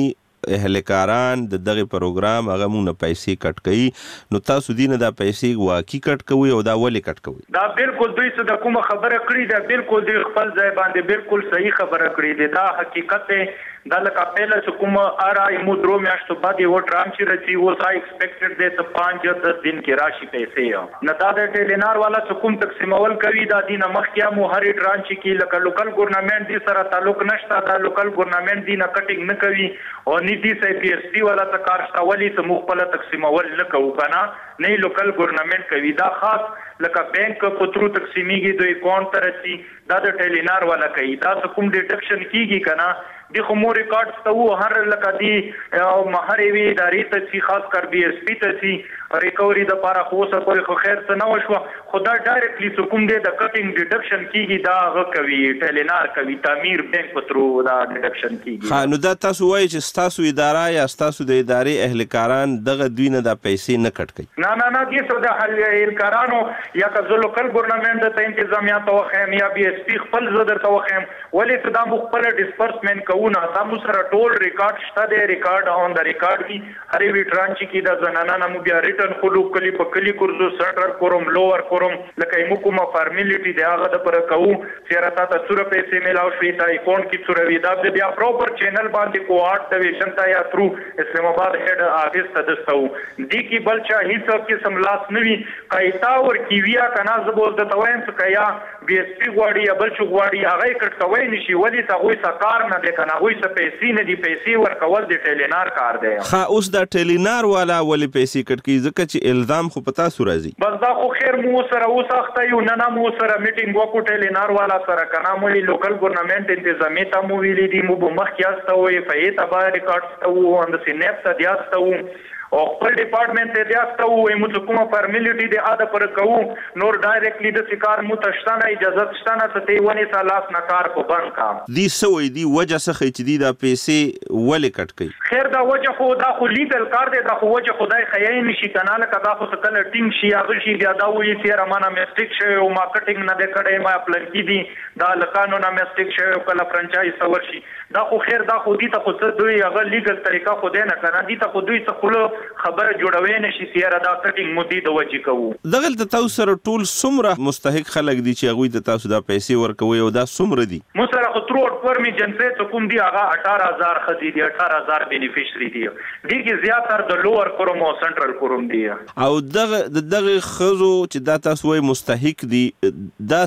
اهلکاران د دغه پروګرام هغه مونږ نه پیسې کټ کوي نو تاسو دینه دا پیسې واقعي کټ کوي او دا ولې کټ کوي؟ دا بالکل دوی څه د کومه خبره کړې ده بالکل دوی خپل ځای باندې بالکل صحیح خبره کړې ده. دا حقیقت دا لکه پهله چې کوم ارای مو درو میاشتو بعد یو ټرام چې رچی و سا ایکسپیکټډ دی ته پانچ یا دس دن کې راشي پیسې نه دا د ټیلینار والا چې کوم تقسیمول کوي دا دینه مخکې مو هر ټران چې کې لکه لوکل ګورنمنت دي سره تعلق نشته دا لوکل ګورنمنت دي نه کټینګ نه کوي او نیتی سي پی اس ڈی والا ته کار شاولي ته مخبل تقسیمول نه کوو کنه نه لوکل ګورنمنت کوي دا خاص لکه بینک پترو تقسیمیږي دوی کون ترسي دا د ټیلینار والا کوي دا کوم ډیټکشن کیږي کنه دی خو مو ریکارډز ته وو هر لکه دی او مهر وی ادارې ته چې خاص کر بي اس پی ته چې ریکوري د لپاره خو څه کوي خو خیر څه نه وشو خدا ډایرکټلی کوم دی د کټینګ ډیډکشن کیږي دا غ کوي ټیلینار کوي تعمیر بینک پترو دا ډیډکشن کیږي. ها نو دا تاسو وایي چې تاسو اداره یا تاسو د ادارې اهلکاران دغه دوی نه د پیسې نه کټ کوي؟ نه نه نه دي څه د اهلکارانو یا که لوکل ګورنمنت ته انتظامیات توخم یا بي اس پی خپل زدر توخم ولې صدا خپل ډیسپرسمنت کوونه تاسو سره ټول ریکارډ شته دی ریکارډ اون د ریکارډ کی هرې وی ټرانچ کی د زنانه نمو بیا ریټرن خلو کلی په کلی کورزو سنټر کوروم لوور کوروم لکه مو کومه فارمیلیټي دی هغه د پر کوو چې راته تاسو را پیسې ملاو شوي تا اکاونټ کی څوره وی دا بیا پروپر چینل باندې کوارډ د ویشن تا یا تھرو اسلام آباد هډ افیس ته دستو دی کی بلچا هیڅ قسم لاس نوي قایتا ور کی ویا کنا زبول د تویم څه کیا بي اس پی غواړي یا بل څه غواړي هغه کټ کوي نشي ولې تاسو سکار نه ده کنه وای څه پیسې نه دي پیسې ورکول د ټیلینار کار دی. خا اوس د ټیلینار والا ولې پیسې کټ کی ځکه چې الزام خو پتا سو راځي بس دا خو خیر مو سره اوسخته یو نه نه مو سره میټینګ وکړو ټیلینار والا سره کنه مو لوکل ګورنمنت انتظامیه ته مو ویلې دي مو مخ کیاسته وي فایته با ریکارډز ته وو اند سینپ ته دیاسته وو او خپل ډپارټمنټ ته دیاسته وو مو څه کومه فارمیلیټي دی اده پر کوو نور ډایرکټلی د سکار مو تشتانه اجازه تشتانه ته ونی سالاس نکار کو بند کا دی سوې دی وجه څخه چې دی دا پیسې ولې کټ کوي خیر دا وجه خو دا خو لیګل کار دی دا خو وجه خدای خیای نشي کنه لکه دا خو څه ټینګ شي هغه شي بیا دا وایي چې رمانه میسټیک شوی او مارکیټینګ نه د کړه ما پلان کی دي دا لکانو نه میسټیک شوی کله فرانچایز سور شي دا خو خیر دا خو دي ته خو څه دوی هغه لیګل طریقه خو دی نه کنه دي ته خو دوی څه خلو خبره جوړوي نشي سیاره دا کټینګ مودي د وجه کوو دغه د تاسو سره ټول څومره مستحق خلک دي چې هغه د تاسو د پیسې ورکوي او دا څومره دي مو سره خو تر ورمي جنسه ته کوم دي هغه اٹھارہ هزار خدي دي اٹھارہ هزار بینیفیشری دي دي کې زیاتره د لوور کوروم او سنټرل کوروم دي او دغه دغه خزو چې دا تاسو وای مستحق دي دا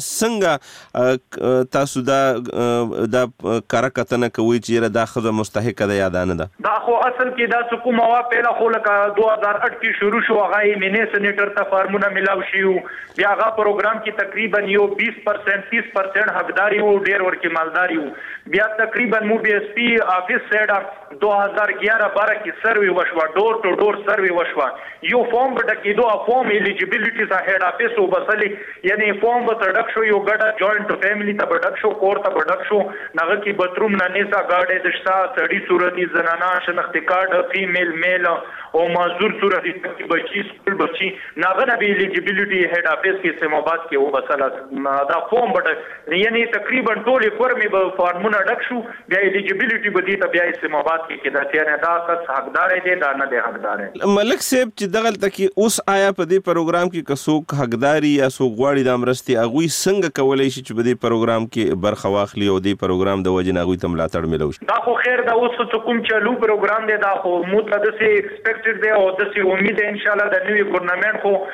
څنګه تاسو دا د کارکتنه کوي چې دا خزه مستحق ده یا نه ده دا خو اصل کې دا کومه وا پیله خو لکه دو هزار آٹھ کې شروع شو هغه مینی سېنیټر ته فارمونه ملاو شي بیا هغه پروګرام کې تقریبا یو بیس پرسنټ تیس پرسنټ حقداري وو ډیر ورکې مالداري وو بیا تقریبا مو بي اس پی افیس سیډ دو هزار گیارہ بارہ کې سروي وشوا ډور ټو ډور سروي وشوا یو فارم بټکی دو فارم الیجیبিলিټی ته هډ افیس وبسلې یعنی فارم به تړک شو یو ګډه جوائنٹ فیملی ته بټک شو کور ته بټک شو نغه کې باتروم نه نسا گاډه دشتا سړی صورتي زنانا شناخت کارت فیمیل میل او معذور صورتي بچی سکول بچی نغه نه الیجیبিলিټی هډ افیس کې سماباد کې وبسله دا فارم بټ یعنی تقریبا ټول فورمي به فارمونه ډک شو بیا الیجیبিলিټی به دي ته بیا سماباد کې کې دا چې دا کس حقدار دی دا نه دی حقدار ملک صاحب چې دغه تکي اوس آیا په دې پروګرام کې کڅوک حقداري یا سو غواړي د امرستي اغوي څنګه کولای شي چې په دې پروګرام کې برخه واخلي او دې پروګرام د وجه ناغوي تم ملاتړ ملو شي دا خو خیر دا اوس څه کوم چالو پروګرام دی دا خو متعدد سي ایکسپیکټډ دی او د سي امید ان شاء الله د نوې ګورنمنت خو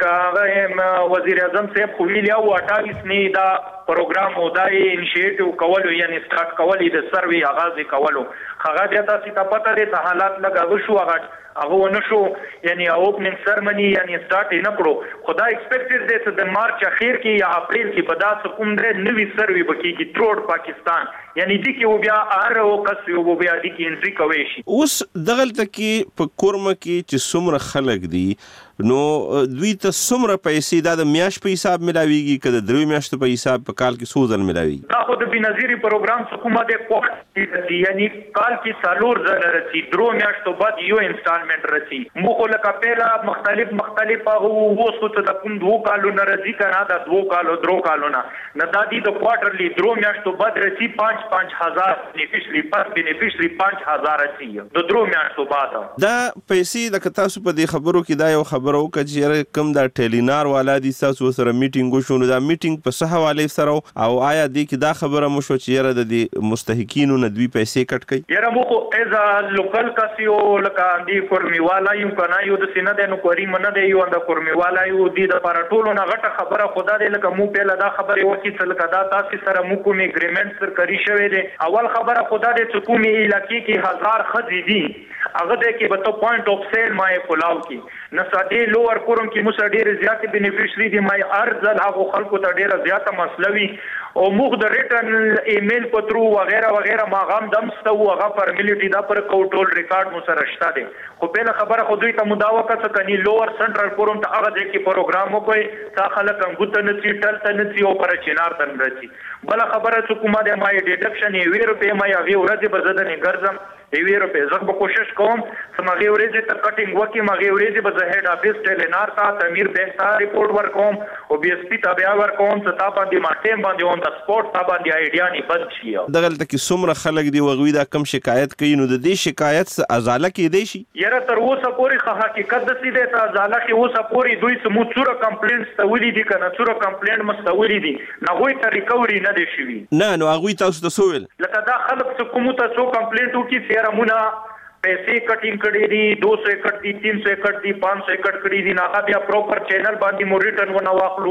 لکه وزیر اعظم صاحب خو ویلی او اٹھائیس نه دا پروګرام او دا انیشیټیو کولو یعنی سٹارټ کولې د سروي آغاز کولو هغه بیا تاسو ته پته دي ته حالات لګا شو هغه هغه ونشو یعنی اوپننګ سرمنی یعنی سٹارټ نه کړو خدا ایکسپیکټډ دی چې د مارچ اخر کې یا اپریل کې به دا کوم درې نوې سروي بکیږي تروډ پاکستان یعنی دي کې بیا ار او کس یو بیا دي کې انټری کوي شي اوس دغه تکي په کورمه کې چې څومره خلک دي نو دوی ته څومره پیسې دا د میاش په حساب ملاويږي کله د درې میاشتو په حساب په کال کې څو ځل ملاويږي دا خو د بنظیری پروګرام حکومت کوټ دي یعنی کال کې سالور ځل رسي درو میاشتو بعد یو انسټالمنٹ رسي مو خو لکه پیلا مختلف مختلف هغه وو څه د کوم دوه کالو نه رسي کنه دا دوه کالو درو کالو نه نه د دې د کوارټرلی درو میاشتو بعد رسي پانچ پانچ هزار بینیفیشری پر بینیفیشری پانچ هزار رسي د درو میاشتو بعد دا پیسې د تاسو په دې خبرو کې دا یو خبرو کچې کم دا ټیلینار والا دي تاسو سره میټینګ وشو دا میټینګ په څه حواله سره او آیا دې کې دا خبره مو شو چې یره د دې مستحقینو نه دوی پیسې کټ کړي یره مو خو ایز ا لوکل کاسیو لکه دی فورمي والا یو کنه یو د سینه د نو کوری منه دی یو د فورمي والا یو دی د پر ټولو نه غټه خبره خدا دې لکه مو په لدا خبره ورکی څه لکه دا تاسو سره مو کوم اګریمنت سره کری شوی دی اول خبره خدا دې چې کومي علاقې کې هزار خدي دي هغه دې کې به تو پوینټ اف سیل مای کولاو کې نه ساده لوور کورم کې مو ډېر زیات بینیفیشری دي مای ارزل هغه خلکو ته ډېر زیات مسلوي او موږ د ریټن ایمیل پترو وغیرہ وغیرہ ما غام دمستو هغه پر ملټی دا پر کوټول ریکارډ مو سره شته دي خو په خبره خو دوی ته مداوا کڅ کني لوور سنټرل کورم ته هغه دې کې پروګرام کوي تا خلک انګوت نه چی ټل ته نه چی او پر چینار تن راځي بل خبره حکومت د مای ډیډکشن یې ویر په مای هغه ورځ به زدنې ګرځم ویر په زغ به کوشش کوم سمغه ورځ ته کټینګ وکي مغه ورځ به زه هډ افیس ټیلینار تا تمیر بینک تا ریپورت ور کوم او بي اس پی تا بیا ور کوم ته تا باندې ماټیم باندې اون د سپورت تا باندې ایډیا نه بد شي دغه تکي څومره خلک دی وغوي دا کم شکایت کوي نو د دې شکایت څخه ازاله کې دی شي یره تر اوسه پوری خه حقیقت د سیده ته ازاله کې اوسه پوری دوی سمو څوره کمپلینټ استولې دي کنه څوره کمپلینټ مستولې دي نه غوي ته ریکوري نه دي شوی نه نو هغه تاسو ته سوول لکه دا خلک څه کوم ته څو کمپلینټ وکي سیرمونه پیسې کټینګ کړي دي دو سو ایکڑ دي تین سو ایکڑ دي پانچ سو ایکڑ کړي دي نه بیا پراپر چینل باندې مو ریټرن ونه واخلو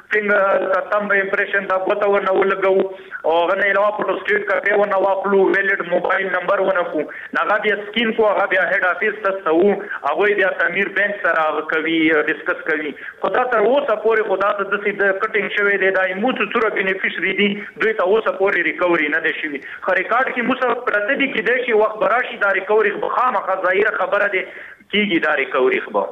څنګه تم امپریشن دا غوته ونه ولګو او غنه علاوه فوټو سټیټ کاپي ونه واخلو ویلډ موبایل نمبر ونه کو نه بیا سکین کو هغه بیا هډ افیس ته سو هغه بیا تمیر بینک سره کوي ډیسکس کوي خدا تر اوسه پورې خدا ته د سید کټینګ شوی دی دا مو څوره بینیفیشری دي دوی ته اوسه پورې ریکوري نه دي شوی خو ریکارډ کې مو سره پرته دي کې د شي وخت براشي دا ریکوري خامخا ظاهره خبره دي کیږي دا ریکوري خبر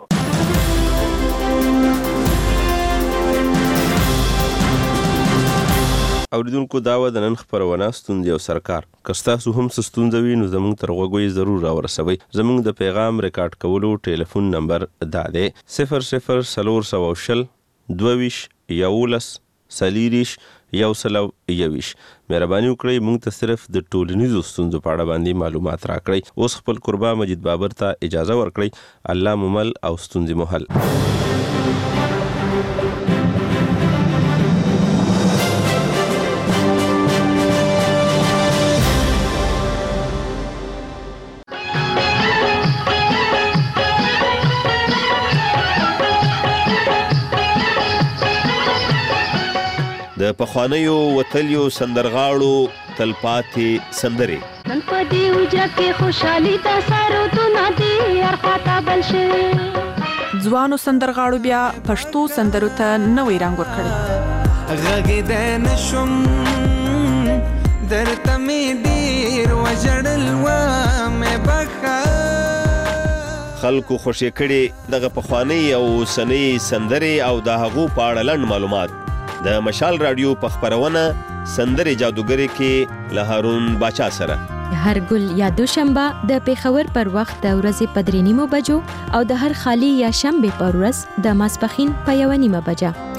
اوریدونکو داوا د نن خبرونه ستوندې او سرکار کستاسو هم ستوندوي نو زموږ تر غوږی ضرور راورسوي زموږ د پیغام ریکارډ کولو ټلیفون نمبر دا دی صفر صفر سلور سوشل دویش یولس سلیریش یو سلو یویش مهرباني وکړئ موږ ته صرف د ټولنیزو ستونزو په اړه باندې معلومات راکړئ اوس خپل قربا مجید بابر ته اجازه ورکړئ الله ممل او ستونزې محل د د پخوانیو وتلیو سندرغاړو تلپاتې سندرې نن په دې وجه کې خوشحالي د سرودونه دي هر خواته بل شي. ځوانو سندرغاړو بیا پښتو سندرو ته نوې رنګ ورکړی. غږېدی نشم درته مې ډېر وژړل ومې بخښه. خلکو خوشې کړي دغه پخوانۍ او اوسنۍ سندرې او د هغو په اړه لنډ معلومات د مشال راډیو په خپرونه سندرې جادوګرې کې له هارون باچا سره. هر ګل یا دوشنبه د پیښور پر وخت د ورځې په درې نیمو بجو او د هر خالی یا شنبه پر ورځ د ماسپښین په یوه نیمه بجه.